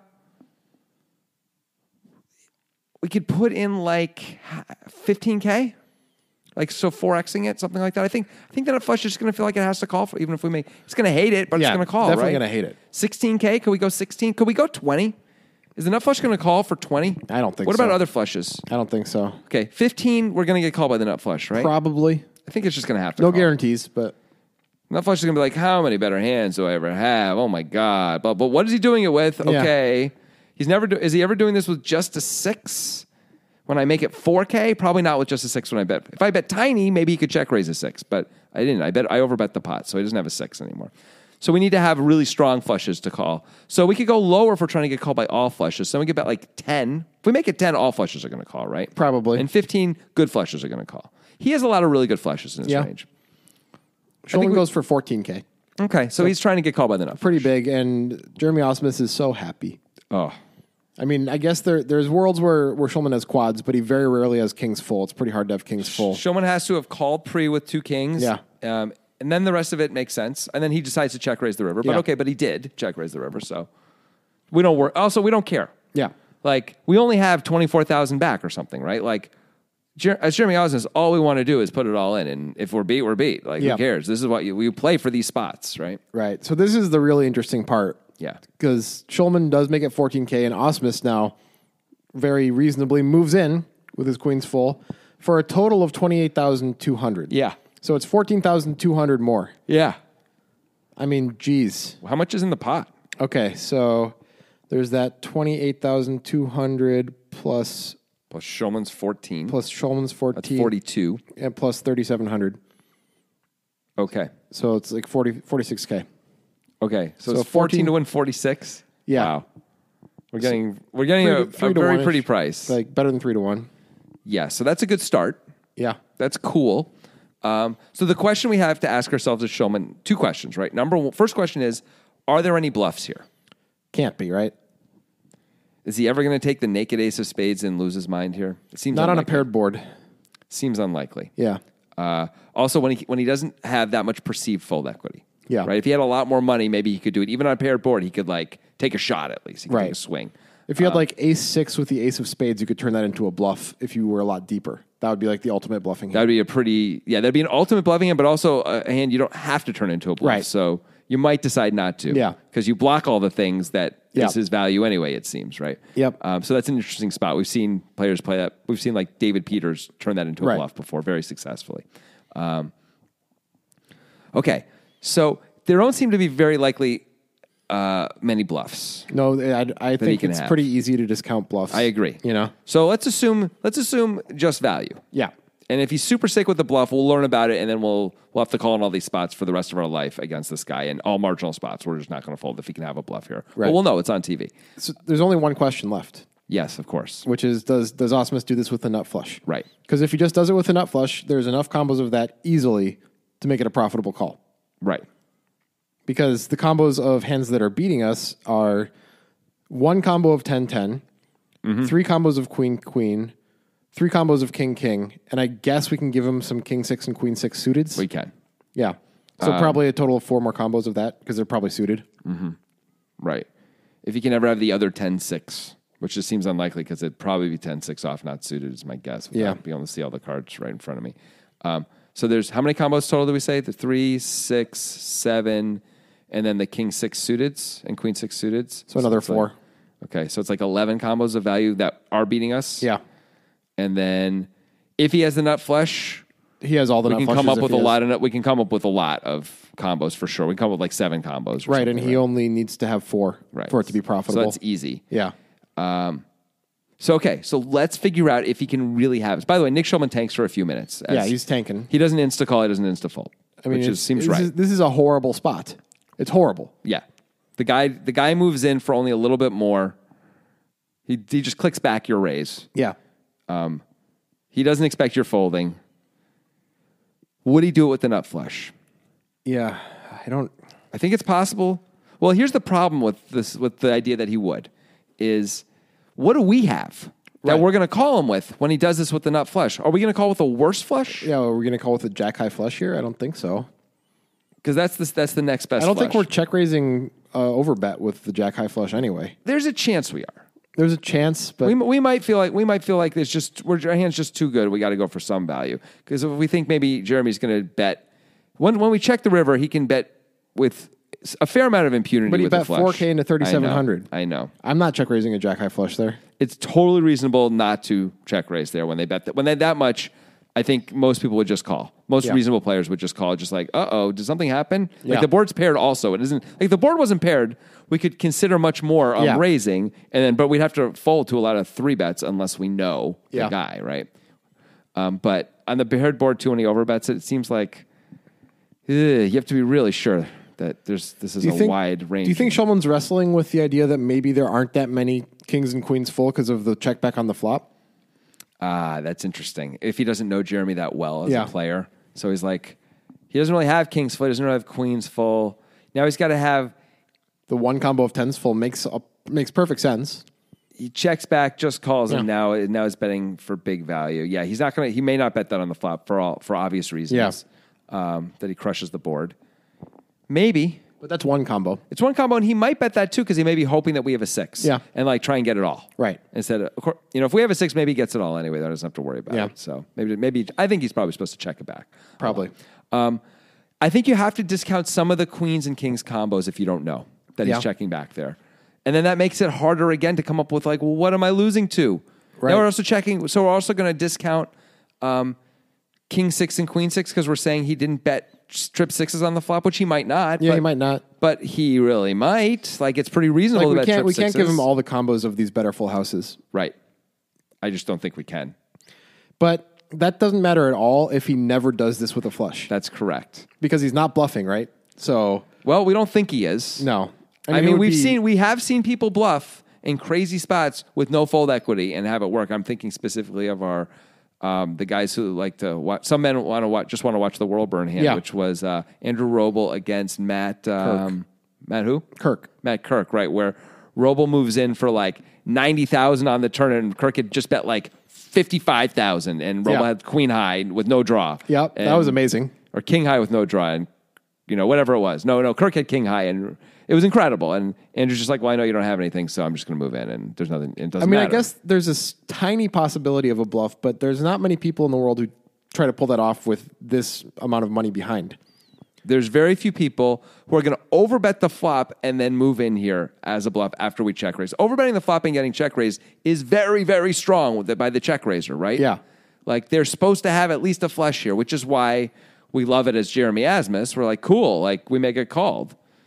we could put in like fifteen K, like so four Xing it, something like that. I think I think that a flush is just going to feel like it has to call for, even if we make. It's going to hate it, but
Yeah,
it's going to call.
definitely
right?
gonna hate it.
sixteen K? Could we go sixteen? Could we go twenty? Is the nut flush going to call for twenty?
I don't think
What about
so.
other flushes?
I don't think so.
Okay, fifteen, we're going to get called by the nut flush, right?
Probably.
I think it's just going to have to
No
call.
guarantees, but
Nut flush is going to be like, how many better hands do I ever have? Oh, my God. But, but what is he doing it with?
Yeah.
Okay. He's never do, is he ever doing this with just a six? When I make it four K? Probably not with just a six when I bet. If I bet tiny, maybe he could check raise a six, but I didn't. I bet I overbet the pot, so he doesn't have a six anymore. So we need to have really strong flushes to call. So we could go lower if we're trying to get called by all flushes. So we could bet like ten. If we make it ten, all flushes are going to call, right?
Probably.
And fifteen, good flushes are going to call. He has a lot of really good flushes in his
Yeah.
range.
Schulman
we-
goes for fourteen K.
Okay, so he's trying to get called by the nut.
Pretty big, and Jeremy Osmus is so happy.
Oh,
I mean, I guess there there's worlds where, where Schulman has quads, but he very rarely has kings full. It's pretty hard to have kings full.
Shulman has to have called pre with two kings.
Yeah.
Um, and then the rest of it makes sense. And then he decides to check raise the river. But
Yeah.
okay, but he did check raise the river. So we don't worry. Also, we don't care.
Yeah.
Like, we only have twenty-four thousand back or something, right? Like, Jer- as Jeremy Osnes, all we want to do is put it all in. And if we're beat, we're beat. Like,
Yeah.
who cares? This is what you, we play for these spots, right?
Right. So this is the really interesting part.
Yeah.
Because Schulman does make it fourteen K, and Osmus now very reasonably moves in with his queens full for a total of twenty-eight thousand two hundred.
Yeah.
So it's fourteen thousand two hundred more.
Yeah.
I mean, geez.
How much is in the pot?
Okay, so there's that twenty-eight thousand two hundred plus
Plus Shulman's fourteen.
plus Schulman's
That's
fourteen
forty-two.
and plus thirty-seven hundred.
Okay.
So it's like forty, forty-six K.
Okay. So,
So
it's fourteen
fourteen
to win forty-six?
Yeah.
Wow. We're getting we're getting
Three
a,
to- three
a
to
very
one-ish.
pretty price.
Like better than three to one.
Yeah, so that's a good start.
Yeah.
That's cool. Um, so the question we have to ask ourselves as Shulman, two questions, right? Number one, first question is, are there any bluffs here?
Can't be, right?
Is he ever going to take the naked ace of spades and lose his mind here? It seems
Not on a
unlikely.
paired board.
Seems unlikely.
Yeah.
Uh, also, when he when he doesn't have that much perceived fold equity.
Yeah.
Right. If he had a lot more money, maybe he could do it. Even on a paired board, he could like take a shot at least. He could
Right.
take a swing.
If you had like ace six with the ace of spades, you could turn that into a bluff if you were a lot deeper. That would be like the ultimate bluffing.
That would be a pretty yeah. That'd be an ultimate bluffing hand, but also a hand you don't have to turn into a bluff.
Right.
So you might decide not to.
Yeah.
Because you block all the things that
Yeah.
is his value anyway. It seems right.
Yep.
Um, so that's an interesting spot. We've seen players play that. We've seen like David Peters turn that into a
Right.
bluff before, very successfully. Um, okay, so there don't seem to be very likely uh, many bluffs.
No, I, I
he
think
can
it's
have.
pretty easy to discount bluffs.
I agree.
You know?
So let's assume let's assume just value.
Yeah.
And if he's super sick with the bluff, we'll learn about it, and then we'll we'll have to call in all these spots for the rest of our life against this guy, and all marginal spots. We're just not going to fold if he can have a bluff here.
Right.
But we'll know it's on T V.
So there's only one question left,
Yes, of course.
which is does does Osmus do this with a nut flush?
Right.
Because if he just does it with a nut flush, there's enough combos of that easily to make it a profitable call.
Right.
Because the combos of hands that are beating us are one combo of ten ten,
Mm-hmm.
three combos of queen queen, three combos of king king, and I guess we can give him some king six and queen six suiteds.
We can.
Yeah. So
Um,
probably a total of four more combos of that because they're probably suited.
Right. If you can ever have the other ten six, which just seems unlikely because it'd probably be ten six off, not suited, is my guess. Without
Yeah.
being able to see all the cards right in front of me. Um, so there's how many combos total do we say? The three, six, seven, and then the king six suiteds and queen six suiteds.
So another
it's like-
four.
okay, so it's like eleven combos of value that are beating us.
Yeah.
And then if he has the nut flush,
He has all the
we
nut
can
flushes
come up
if
with
he
a
has-
lot of we can come up with a lot of combos for sure. We can come up with like seven combos. or
Right, and
something,
he only needs to have four
right.
for it to be profitable.
So that's easy.
Yeah.
So okay, so let's figure out if he can really have it. By the way, Nick Schulman tanks for a few minutes. as-
Yeah, he's tanking.
He doesn't insta call. He doesn't insta fold.
I mean,
which
it's-
is, seems
this
right.
Is, this is a horrible spot. It's horrible.
Yeah, the guy the guy moves in for only a little bit more. He he just clicks back your raise.
Yeah.
He doesn't expect your folding. Would he do it with the nut flush?
Yeah. I don't.
I think it's possible. Well, here's the problem with this with the idea that he would is what do we have that
Right.
we're going to call him with when he does this with the nut flush? Are we going to call with a worse flush?
Yeah, are we going to call with a jack high flush here? I don't think so.
Because that's the that's the next best.
I don't
flush.
think we're check raising uh, overbet with the jack high flush anyway.
There's a chance we are.
There's a chance, but
We, we might feel like we might feel like there's just we're, our hand's just too good. We got to go for some value because if we think maybe Jeremy's going to bet when when we check the river, he can bet with a fair amount of impunity.
But he
with
bet
the flush.
four K into thirty-seven hundred.
I know. I know.
I'm not check raising a jack high flush there.
It's totally reasonable not to check raise there when they bet that when they that much. I think most people would just call. Most
Yeah.
reasonable players would just call, just like, uh oh, did something happen?
Yeah.
Like the board's paired also. It isn't like the board wasn't paired. We could consider much more um,
Yeah.
raising, and then but we'd have to fold to a lot of three bets unless we know
Yeah.
the guy, right? Um, but on the paired board too, when he overbets it, it seems like ugh, you have to be really sure that there's this is
Do you
a
think,
wide range.
Do you think Schulman's wrestling with the idea that maybe there aren't that many kings and queens full because of the check back on the flop?
Ah, that's interesting. If he doesn't know Jeremy that well as
Yeah.
a player, so he's like, he doesn't really have kings full. He doesn't really have queens full. Now he's got to have.
The one combo of tens full makes a, makes perfect sense.
He checks back, just calls, and
Yeah.
now now is betting for big value. Yeah, he's not gonna. He may not bet that on the flop for all for obvious reasons. Um, that he crushes the board. Maybe
But that's one combo.
it's one combo, and he might bet that too because he may be hoping that we have a six.
Yeah.
and like try and get it all.
Right.
Instead of, of course, you know, if we have a six, maybe he gets it all anyway. That doesn't have to worry about
Yeah.
it. So maybe maybe I think he's probably supposed to check it back.
Probably.
Um, I think you have to discount some of the queens and kings combos if you don't know that he's
Yeah.
checking back there. And then that makes it harder again to come up with like, well, what am I losing to?
Right.
Now we're also checking, so we're also going to discount um, king six and queen six because we're saying he didn't bet strip sixes on the flop, which he might not.
Yeah,
but,
he might not.
but he really might. Like it's pretty reasonable
Like
to
we
bet
can't
trip
we can't
sixes.
give him all the combos of these better full houses.
Right. I just don't think we can.
But that doesn't matter at all if he never does this with a flush.
That's correct.
Because he's not bluffing, right? So
Well, we don't think he is.
no.
I,
it
mean,
would
we've
be-
seen we have seen people bluff in crazy spots with no fold equity and have it work. I'm thinking specifically of our um, the guys who like to watch. Some men want to watch, just want to watch the world burn hand,
Yeah.
which was uh, Andrew Roble against Matt um, Matt who
Kirk.
Matt Kirk, right? Where Roble moves in for like ninety thousand on the turn, and Kirk had just bet like fifty five thousand, and Roble
Yeah.
had queen high with no draw.
Yep, that
And-
was amazing.
or king high with no draw, and you know whatever it was. No, no, Kirk had king high, and it was incredible. And Andrew's just like, well, I know you don't have anything, so I'm just going to move in, and there's nothing. It doesn't.
I mean,
matter.
I guess there's this tiny possibility of a bluff, but there's not many people in the world who try to pull that off with this amount of money behind.
there's very few people who are going to overbet the flop and then move in here as a bluff after we check raise. Overbetting the flop and getting check raised is very, very strong with the, by the check raiser, right?
Yeah.
Like they're supposed to have at least a flush here, which is why we love it as Jeremy Asmus. We're like, cool, like we may get called.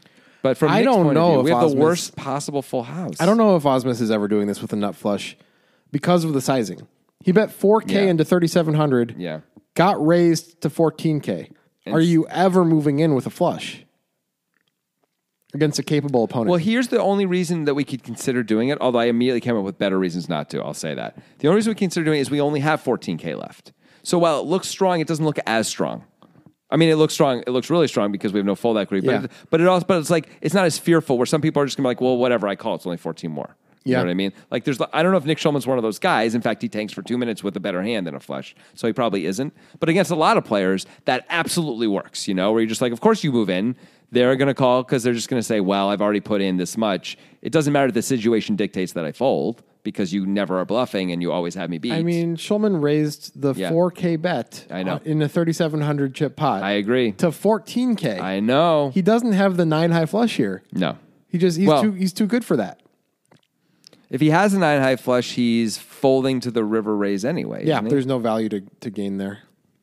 But from
I
Nick's
don't
point
know
of view,
if
we have the
Osmus-
worst possible full house.
I don't know if Osmus is ever doing this with a nut flush because of the sizing. He bet four K
Yeah.
into thirty-seven hundred.
Yeah.
Got raised to fourteen K.
And
Are you ever moving in with a flush against a capable opponent?
Well, here's the only reason that we could consider doing it, although I immediately came up with better reasons not to. I'll say that. The only reason we consider doing it is we only have fourteen K left. So while it looks strong, it doesn't look as strong. I mean, it looks strong. It looks really strong because we have no fold equity. But,
Yeah.
it, but it also, but it's like it's not as fearful. Where some people are just gonna be like, well, whatever I call, it's only fourteen more. You
Yeah.
know what I mean? Like, there's. I don't know if Nick Schulman's one of those guys. In fact, he tanks for two minutes with a better hand than a flush, so he probably isn't. But against a lot of players, that absolutely works. You know, where you're just like, of course you move in. They're going to call because they're just going to say, well, I've already put in this much. It doesn't matter if the situation dictates that I fold because you never are bluffing and you always have me beat.
I mean, Schulman raised the
Yeah.
four K bet
I know.
uh, in a thirty-seven hundred chip pot
I agree.
to fourteen K.
I know.
He doesn't have the nine high flush here.
no.
He just he's
Well-
too he's too good for that.
If he has a nine high flush, he's folding to the river raise anyway.
Yeah,
isn't he?
there's no value to, to gain there.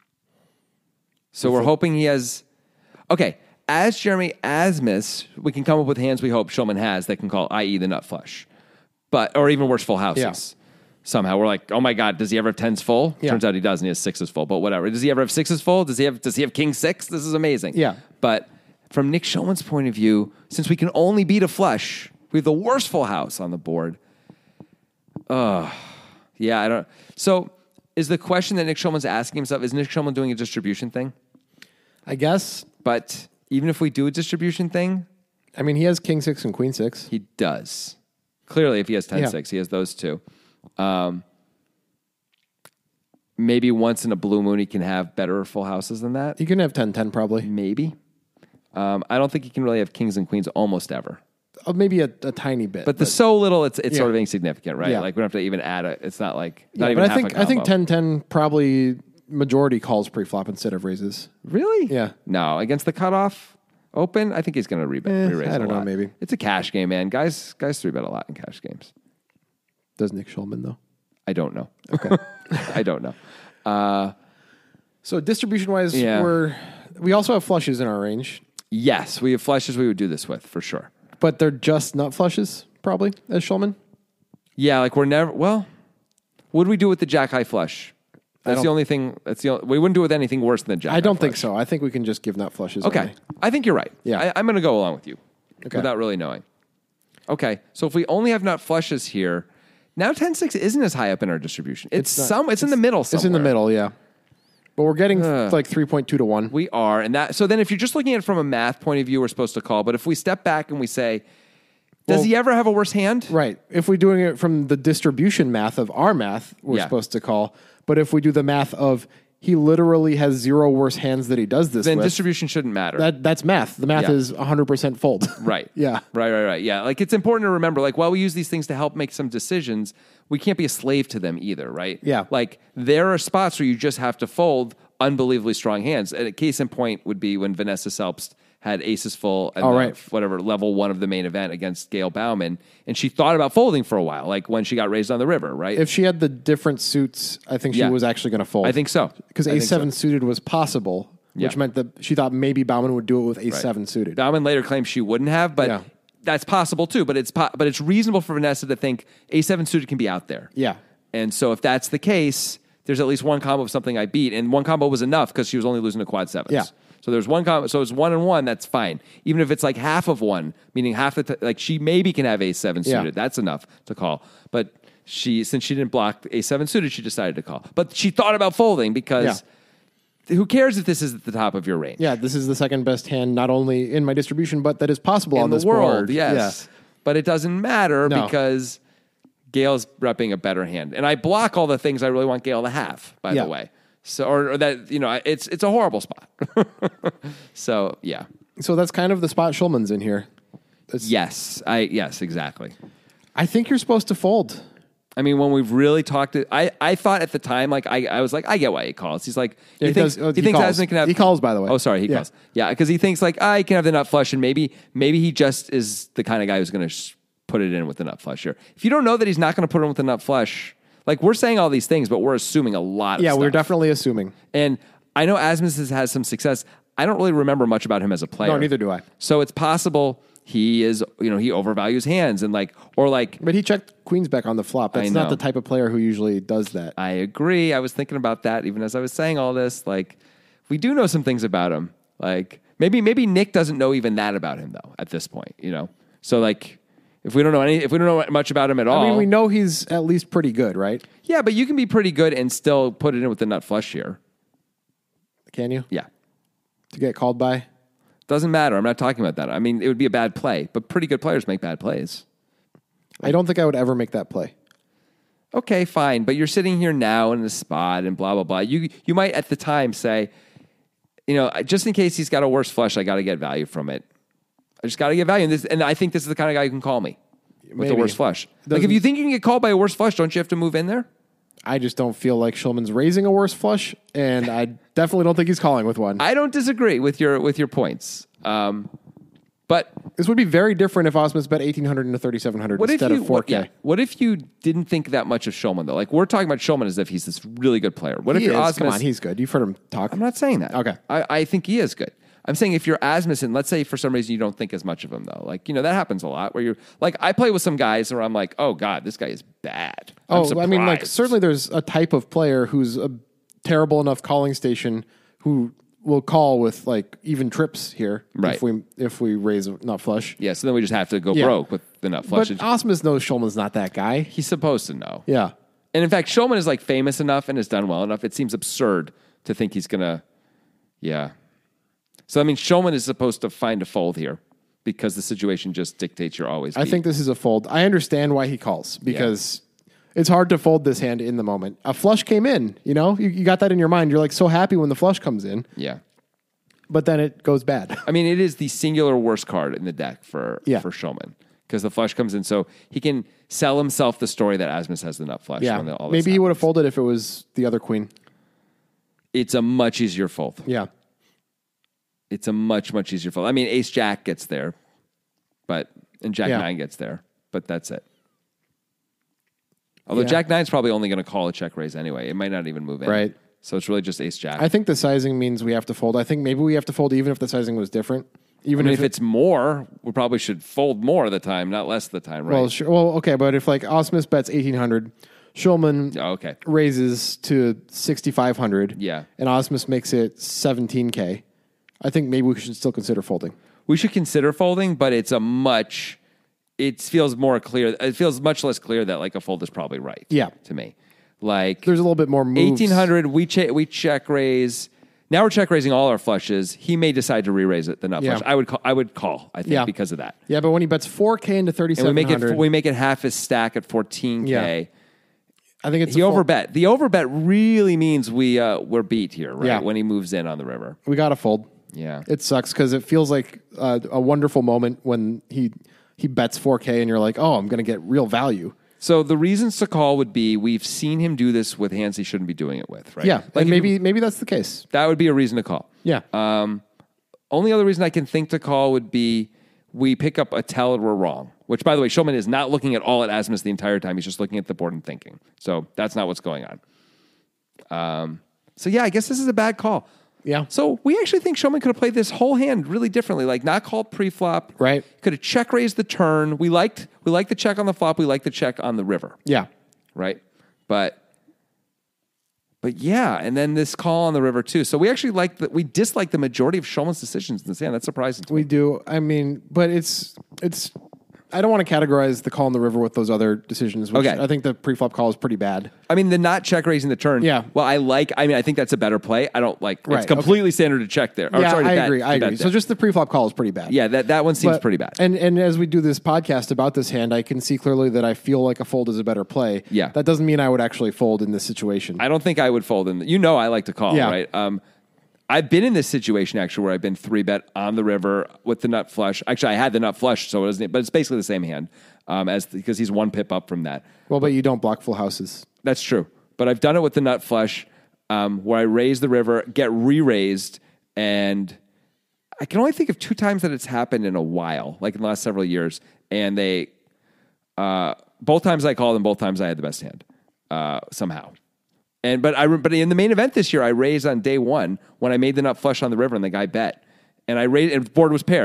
So we're hoping he has. Okay, as Jeremy Asmus, we can come up with hands we hope Schulman has that can call, that is, the nut flush, but or even worse, full houses.
Yeah.
Somehow we're like, oh my god, does he ever have tens full?
Yeah.
Turns out he doesn't. He has sixes full, but whatever. Does he ever have sixes full? Does he have? Does he have king six? This is amazing.
Yeah.
But from Nick Schulman's point of view, since we can only beat a flush, we have the worst full house on the board. Uh, yeah, I don't. So is the question that Nick Schulman's asking himself, is Nick Schulman doing a distribution thing?
I guess.
But even if we do a distribution thing,
I mean, he has king six and queen six.
he does. Clearly, if he has ten six,
Yeah.
he has those two. Um, maybe once in a blue moon, he can have better full houses than that.
He can have ten ten probably.
Maybe. Um, I don't think he can really have kings and queens almost ever.
Oh, maybe a, a tiny bit.
But the so little, it's it's
Yeah.
sort of insignificant, right?
Yeah.
Like we don't have to even add a. It's not like
yeah,
not even
but I
half
think
a
I think
combo.
ten ten probably majority calls pre-flop instead of raises.
Really?
Yeah.
No, against the cutoff open, I think he's going to re-
Eh,
re-raise
I don't
a
know,
lot.
maybe.
It's a cash game, man. Guys, guys three bet a lot in cash games.
Does Nick Schulman though?
I don't know.
Okay.
I don't know. Uh,
So distribution wise,
Yeah.
we're we also have flushes in our range,
yes, we have flushes we would do this with for sure.
but they're just nut flushes probably as Schulman.
Yeah, like we're never. Well, would we do it with the jack high flush? That's
don't-
the only thing. That's the only, we wouldn't do it with anything worse than jack.
I don't
high
think
flush.
so. I think we can just give nut flushes.
Okay,
only.
I think you're right.
Yeah.
I, I'm going to go along with you
Okay.
without really knowing. Okay, so if we only have nut flushes here, now ten six isn't as high up in our distribution. It's,
It's not-
some. It's, in the middle.
It's in the
somewhere.
middle, yeah. But we're getting
Ugh.
like three point two to one.
We are, and that. So then, if you're just looking at it from a math point of view, we're supposed to call. But if we step back and we say, does
Well-
he ever have a worse hand?
Right. If we're doing it from the distribution math of our math, we're
Yeah.
supposed to call. But if we do the math of he literally has zero worse hands that he does this
Then
with,
distribution shouldn't matter.
that, that's math. The math
Yeah.
is one hundred percent fold.
Right.
Yeah.
Right, right, right. Yeah. Like it's important to remember, like while we use these things to help make some decisions, we can't be a slave to them either, right?
Yeah.
Like there are spots where you just have to fold unbelievably strong hands. And a case in point would be when Vanessa Selbst had aces full and
Oh,
the-
right.
whatever level one of the main event against Gail Bauman. And she thought about folding for a while, like when she got raised on the river, right?
If she had the different suits, I think she
Yeah.
was actually going to fold.
I think so.
Because
I think
ace seven
so.
suited was possible, which
Yeah.
meant that she thought maybe Bauman would do it with ace
Right.
seven suited.
Bauman later claimed she wouldn't have, but
Yeah.
that's possible too. But it's po- but it's reasonable for Vanessa to think ace seven suited can be out there.
Yeah.
And so if that's the case, there's at least one combo of something I beat, and one combo was enough because she was only losing to quad sevens.
Yeah.
So there's one combo. So it's one and one. That's fine. Even if it's like half of one, meaning half the t- like she maybe can have ace seven
Yeah.
suited. That's enough to call. But she since she didn't block ace seven suited, she decided to call. But she thought about folding because who cares if this is at the top of your range?
Yeah, this is the second best hand, not only in my distribution, but that is possible
in
on
the
this
world.
board.
Yes. But it doesn't matter
No.
because Gail's repping a better hand. And I block all the things I really want Gail to have, by
Yeah.
the way. So or, or that, you know, it's it's a horrible spot. So yeah.
So that's kind of the spot Schulman's in here. That's-
Yes. I yes, exactly.
I think you're supposed to fold.
I mean, when we've really talked to I, I thought at the time, like I, I was like, I get why he calls. He's like
Yeah,
he,
he
thinks
does- oh,
he,
he
thinks
calls.
Asman can have
He calls, by the way.
Oh, sorry, he
Yeah.
calls. Yeah, because he thinks like I can have the nut flush, and maybe maybe he just is the kind of guy who's gonna sh- put it in with the nut flush here. If you don't know that he's not gonna put it in with the nut flush, like we're saying all these things, but we're assuming a lot of
Yeah,
stuff.
we're definitely assuming.
And I know Asmus has had some success. I don't really remember much about him as a player.
No, neither do I.
So it's possible he is, you know, he overvalues hands and like, or like,
But he checked queens back on the flop. That's
I
not
know.
the type of player who usually does that.
I agree. I was thinking about that even as I was saying all this. Like, we do know some things about him. Like, maybe maybe Nick doesn't know even that about him though at this point. You know, so like, if we don't know any, if we don't know much about him at all,
I mean, we know he's at least pretty good, right?
yeah. But you can be pretty good and still put it in with the nut flush here.
Can you?
Yeah,
To get called by?
doesn't matter. I'm not talking about that. I mean, it would be a bad play, but pretty good players make bad plays.
I don't think I would ever make that play.
Okay, fine. But you're sitting here now in the spot and blah, blah, blah. You you might at the time say, you know, just in case he's got a worse flush, I got to get value from it. I just got to get value. And, this, and I think this is the kind of guy who can call me with
Maybe.
a worse flush. Like,
Doesn't-
if you think you can get called by a worse flush, don't you have to move in there?
I just don't feel like Shulman's raising a worse flush, and I definitely don't think he's calling with one.
I don't disagree with your with your points. Um, but
This would be very different if Osmus bet eighteen hundred into thirty-seven hundred
what if
instead
you
of four K.
What, yeah, what if you didn't think that much of Shulman though? Like, we're talking about Shulman as if he's this really good player. What
He
if you're
is. Come
Osmus?
on, he's good. You've heard him talk.
I'm not saying that.
Okay.
I, I think he is good. I'm saying if you're Asmussen, let's say for some reason you don't think as much of him though. Like, you know, that happens a lot where you're like, I play with some guys where I'm like, oh God, this guy is bad. I'm
Oh, I mean, like,
surprised.
certainly there's a type of player who's a terrible enough calling station who will call with like even trips here
Right.
if we if we raise a nut flush.
Yeah, so then we just have to go
Yeah.
broke with the nut
But
flush.
Osmus knows Shulman's not that guy.
He's supposed to know.
Yeah.
And in fact, Shulman is like famous enough and has done well enough. It seems absurd to think he's going to, yeah. So, I mean, Shulman is supposed to find a fold here because the situation just dictates you're always
I
beat.
think this is a fold. I understand why he calls because it's hard to fold this hand in the moment. A flush came in, you know, you, you got that in your mind. You're like so happy when the flush comes in,
Yeah.
but then it goes bad.
I mean, it is the singular worst card in the deck for,
Yeah.
for Shulman because the flush comes in. So he can sell himself the story that Asmus has the nut flush.
Yeah.
when the, all this
Maybe he would have
happens.
folded if it was the other queen.
It's a much easier fold.
Yeah.
It's a much, much easier fold. I mean, ace jack gets there, but, and jack
Yeah.
nine gets there, but that's it. Although
Yeah.
jack nine's probably only going to call a check raise anyway. It might not even move in.
Right.
So it's really just ace jack.
I think the sizing means we have to fold. I think maybe we have to fold even if the sizing was different.
I
Even
mean,
if,
if
it,
it's more, we probably should fold more of the time, not less of the time, right?
well, sure, well, okay, but if like Osmus bets eighteen hundred, Shulman
Oh, okay.
raises to sixty-five hundred,
Yeah.
and Osmus makes it seventeen K, I think maybe we should still consider folding.
We should consider folding, but it's a much, it feels more clear. It feels much less clear that like a fold is probably right.
Yeah.
To me. Like
There's a little bit more moves.
eighteen hundred, we, che- we check raise. Now we're check raising all our flushes. He may decide to re-raise it, the nut
Yeah.
flush. I would call, I would call, I think,
Yeah.
because of that.
Yeah, but when he bets four K into
And we
thirty-seven
make
hundred,
it we make it half his stack at fourteen K.
Yeah. I think it's
He
a fold.
overbet. The overbet really means we uh, we're beat here, right?
Yeah.
When he moves in on the river.
We got to fold.
Yeah.
It sucks because it feels like uh, a wonderful moment when he he bets four K and you're like, oh, I'm going to get real value.
So the reasons to call would be we've seen him do this with hands he shouldn't be doing it with, right?
Yeah,
Like
and
if you-
maybe maybe that's the case.
that would be a reason to call.
Yeah.
Um, only other reason I can think to call would be we pick up a tell and we're wrong. Which, by the way, Shulman is not looking at all at Asmus the entire time. He's just looking at the board and thinking. So that's not what's going on. Um, so yeah, I guess this is a bad call.
Yeah.
So we actually think Shulman could have played this whole hand really differently, like not called pre-flop.
Right.
Could have check raised the turn. We liked we liked the check on the flop. We liked the check on the river.
Yeah.
Right. But but yeah, and then this call on the river too. So we actually like that. We dislike the majority of Shulman's decisions in this hand. That's surprising to me.
We do. I mean, but it's it's. I don't want to categorize the call in the river with those other decisions. Which
Okay.
I think the pre-flop call is pretty bad.
I mean, the not check raising the turn.
Yeah.
Well, I like. I mean, I think that's a better play. I don't like.
Right,
It's completely standard to check there. Or,
yeah,
sorry, to
I
bet-
agree.
to
I
bet
agree.
there.
So just the pre-flop call is pretty bad.
yeah, that that one seems
But-
pretty bad.
And and as we do this podcast about this hand, I can see clearly that I feel like a fold is a better play.
Yeah.
That doesn't mean I would actually fold in this situation.
I don't think I would fold in. The, you know, I like to call.
Yeah.
Right. Um, I've been in this situation actually where I've been three bet on the river with the nut flush. Actually, I had the nut flush, so it wasn't. But it's basically the same hand um, as because he's one pip up from that.
well, but you don't block full houses.
That's true. But I've done it with the nut flush um, where I raise the river, get re-raised, and I can only think of two times that it's happened in a while, like in the last several years. And they, uh, both times I called and both times I had the best hand uh, somehow. And but I but in the main event this year, I raised on day one when I made the nut flush on the river and the guy bet, and I raised and the board was paired.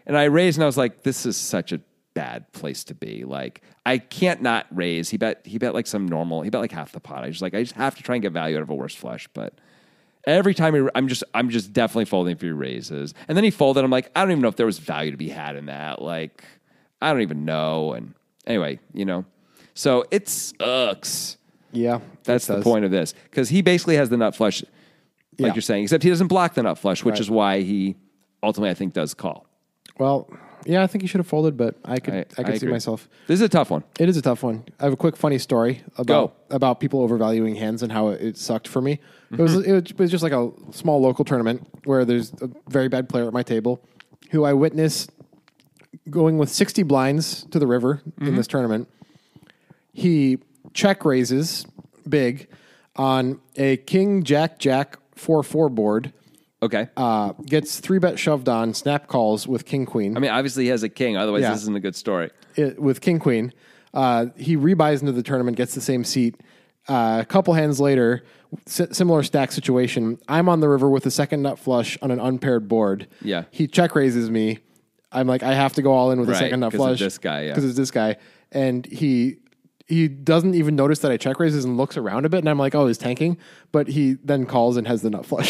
And I raised, and I was like, this is such a bad place to be. Like, I can't not raise. He bet he bet like some normal. He bet like half the pot. I just like I just have to try and get value out of a worse flush. But every time he, I'm just I'm just definitely folding for your raises. And then he folded. I'm like, I don't even know if there was value to be had in that. Like, I don't even know. And anyway, you know, so it sucks.
Yeah,
that's the point of this, because he basically has the nut flush, like
yeah.
you're saying, except he doesn't block the nut flush, which
Right.
is why he ultimately I think does call.
Well, yeah, I think he should have folded, but I could I,
I-
could
I
see
agree.
myself.
This is a tough one.
It is a tough one. I have a quick funny story about
Go.
about people overvaluing hands and how it, it sucked for me. It was it was just like a small local tournament where there's a very bad player at my table who I witnessed going with sixty blinds to the river in this tournament. He check raises big on a king jack jack four four board.
Okay.
Uh, gets three bet shoved on, snap calls with king queen.
I mean, obviously he has a king. Otherwise,
Yeah.
this isn't a good story.
It, with king queen. Uh, he rebuys into the tournament, gets the same seat. Uh, a couple hands later, si- similar stack situation. I'm on the river with a second nut flush on an unpaired board.
Yeah.
He check raises me. I'm like, I have to go all in with a
Right,
second nut
'cause of
flush.
this guy, yeah.
Because it's this guy. And he he doesn't even notice that I check raises and looks around a bit. And I'm like, oh, he's tanking. But he then calls and has the nut flush.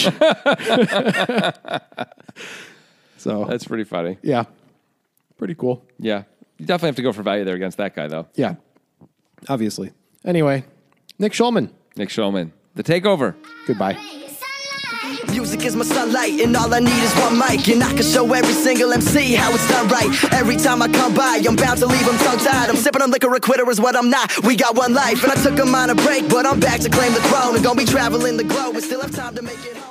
So,
That's pretty funny.
yeah. Pretty cool.
Yeah. You definitely have to go for value there against that guy, though.
Yeah. Obviously. Anyway, Nick Schulman.
Nick Schulman. The takeover.
Goodbye.
Music is my sunlight, and all I need is one mic, and I can show every single M C how it's done right. Every time I come by, I'm bound to leave them tongue-tied. I'm sipping on liquor, a quitter is what I'm not. We got one life, and I took a minor break, but I'm back to claim the throne. And gonna be traveling the globe, and still have time to make it home.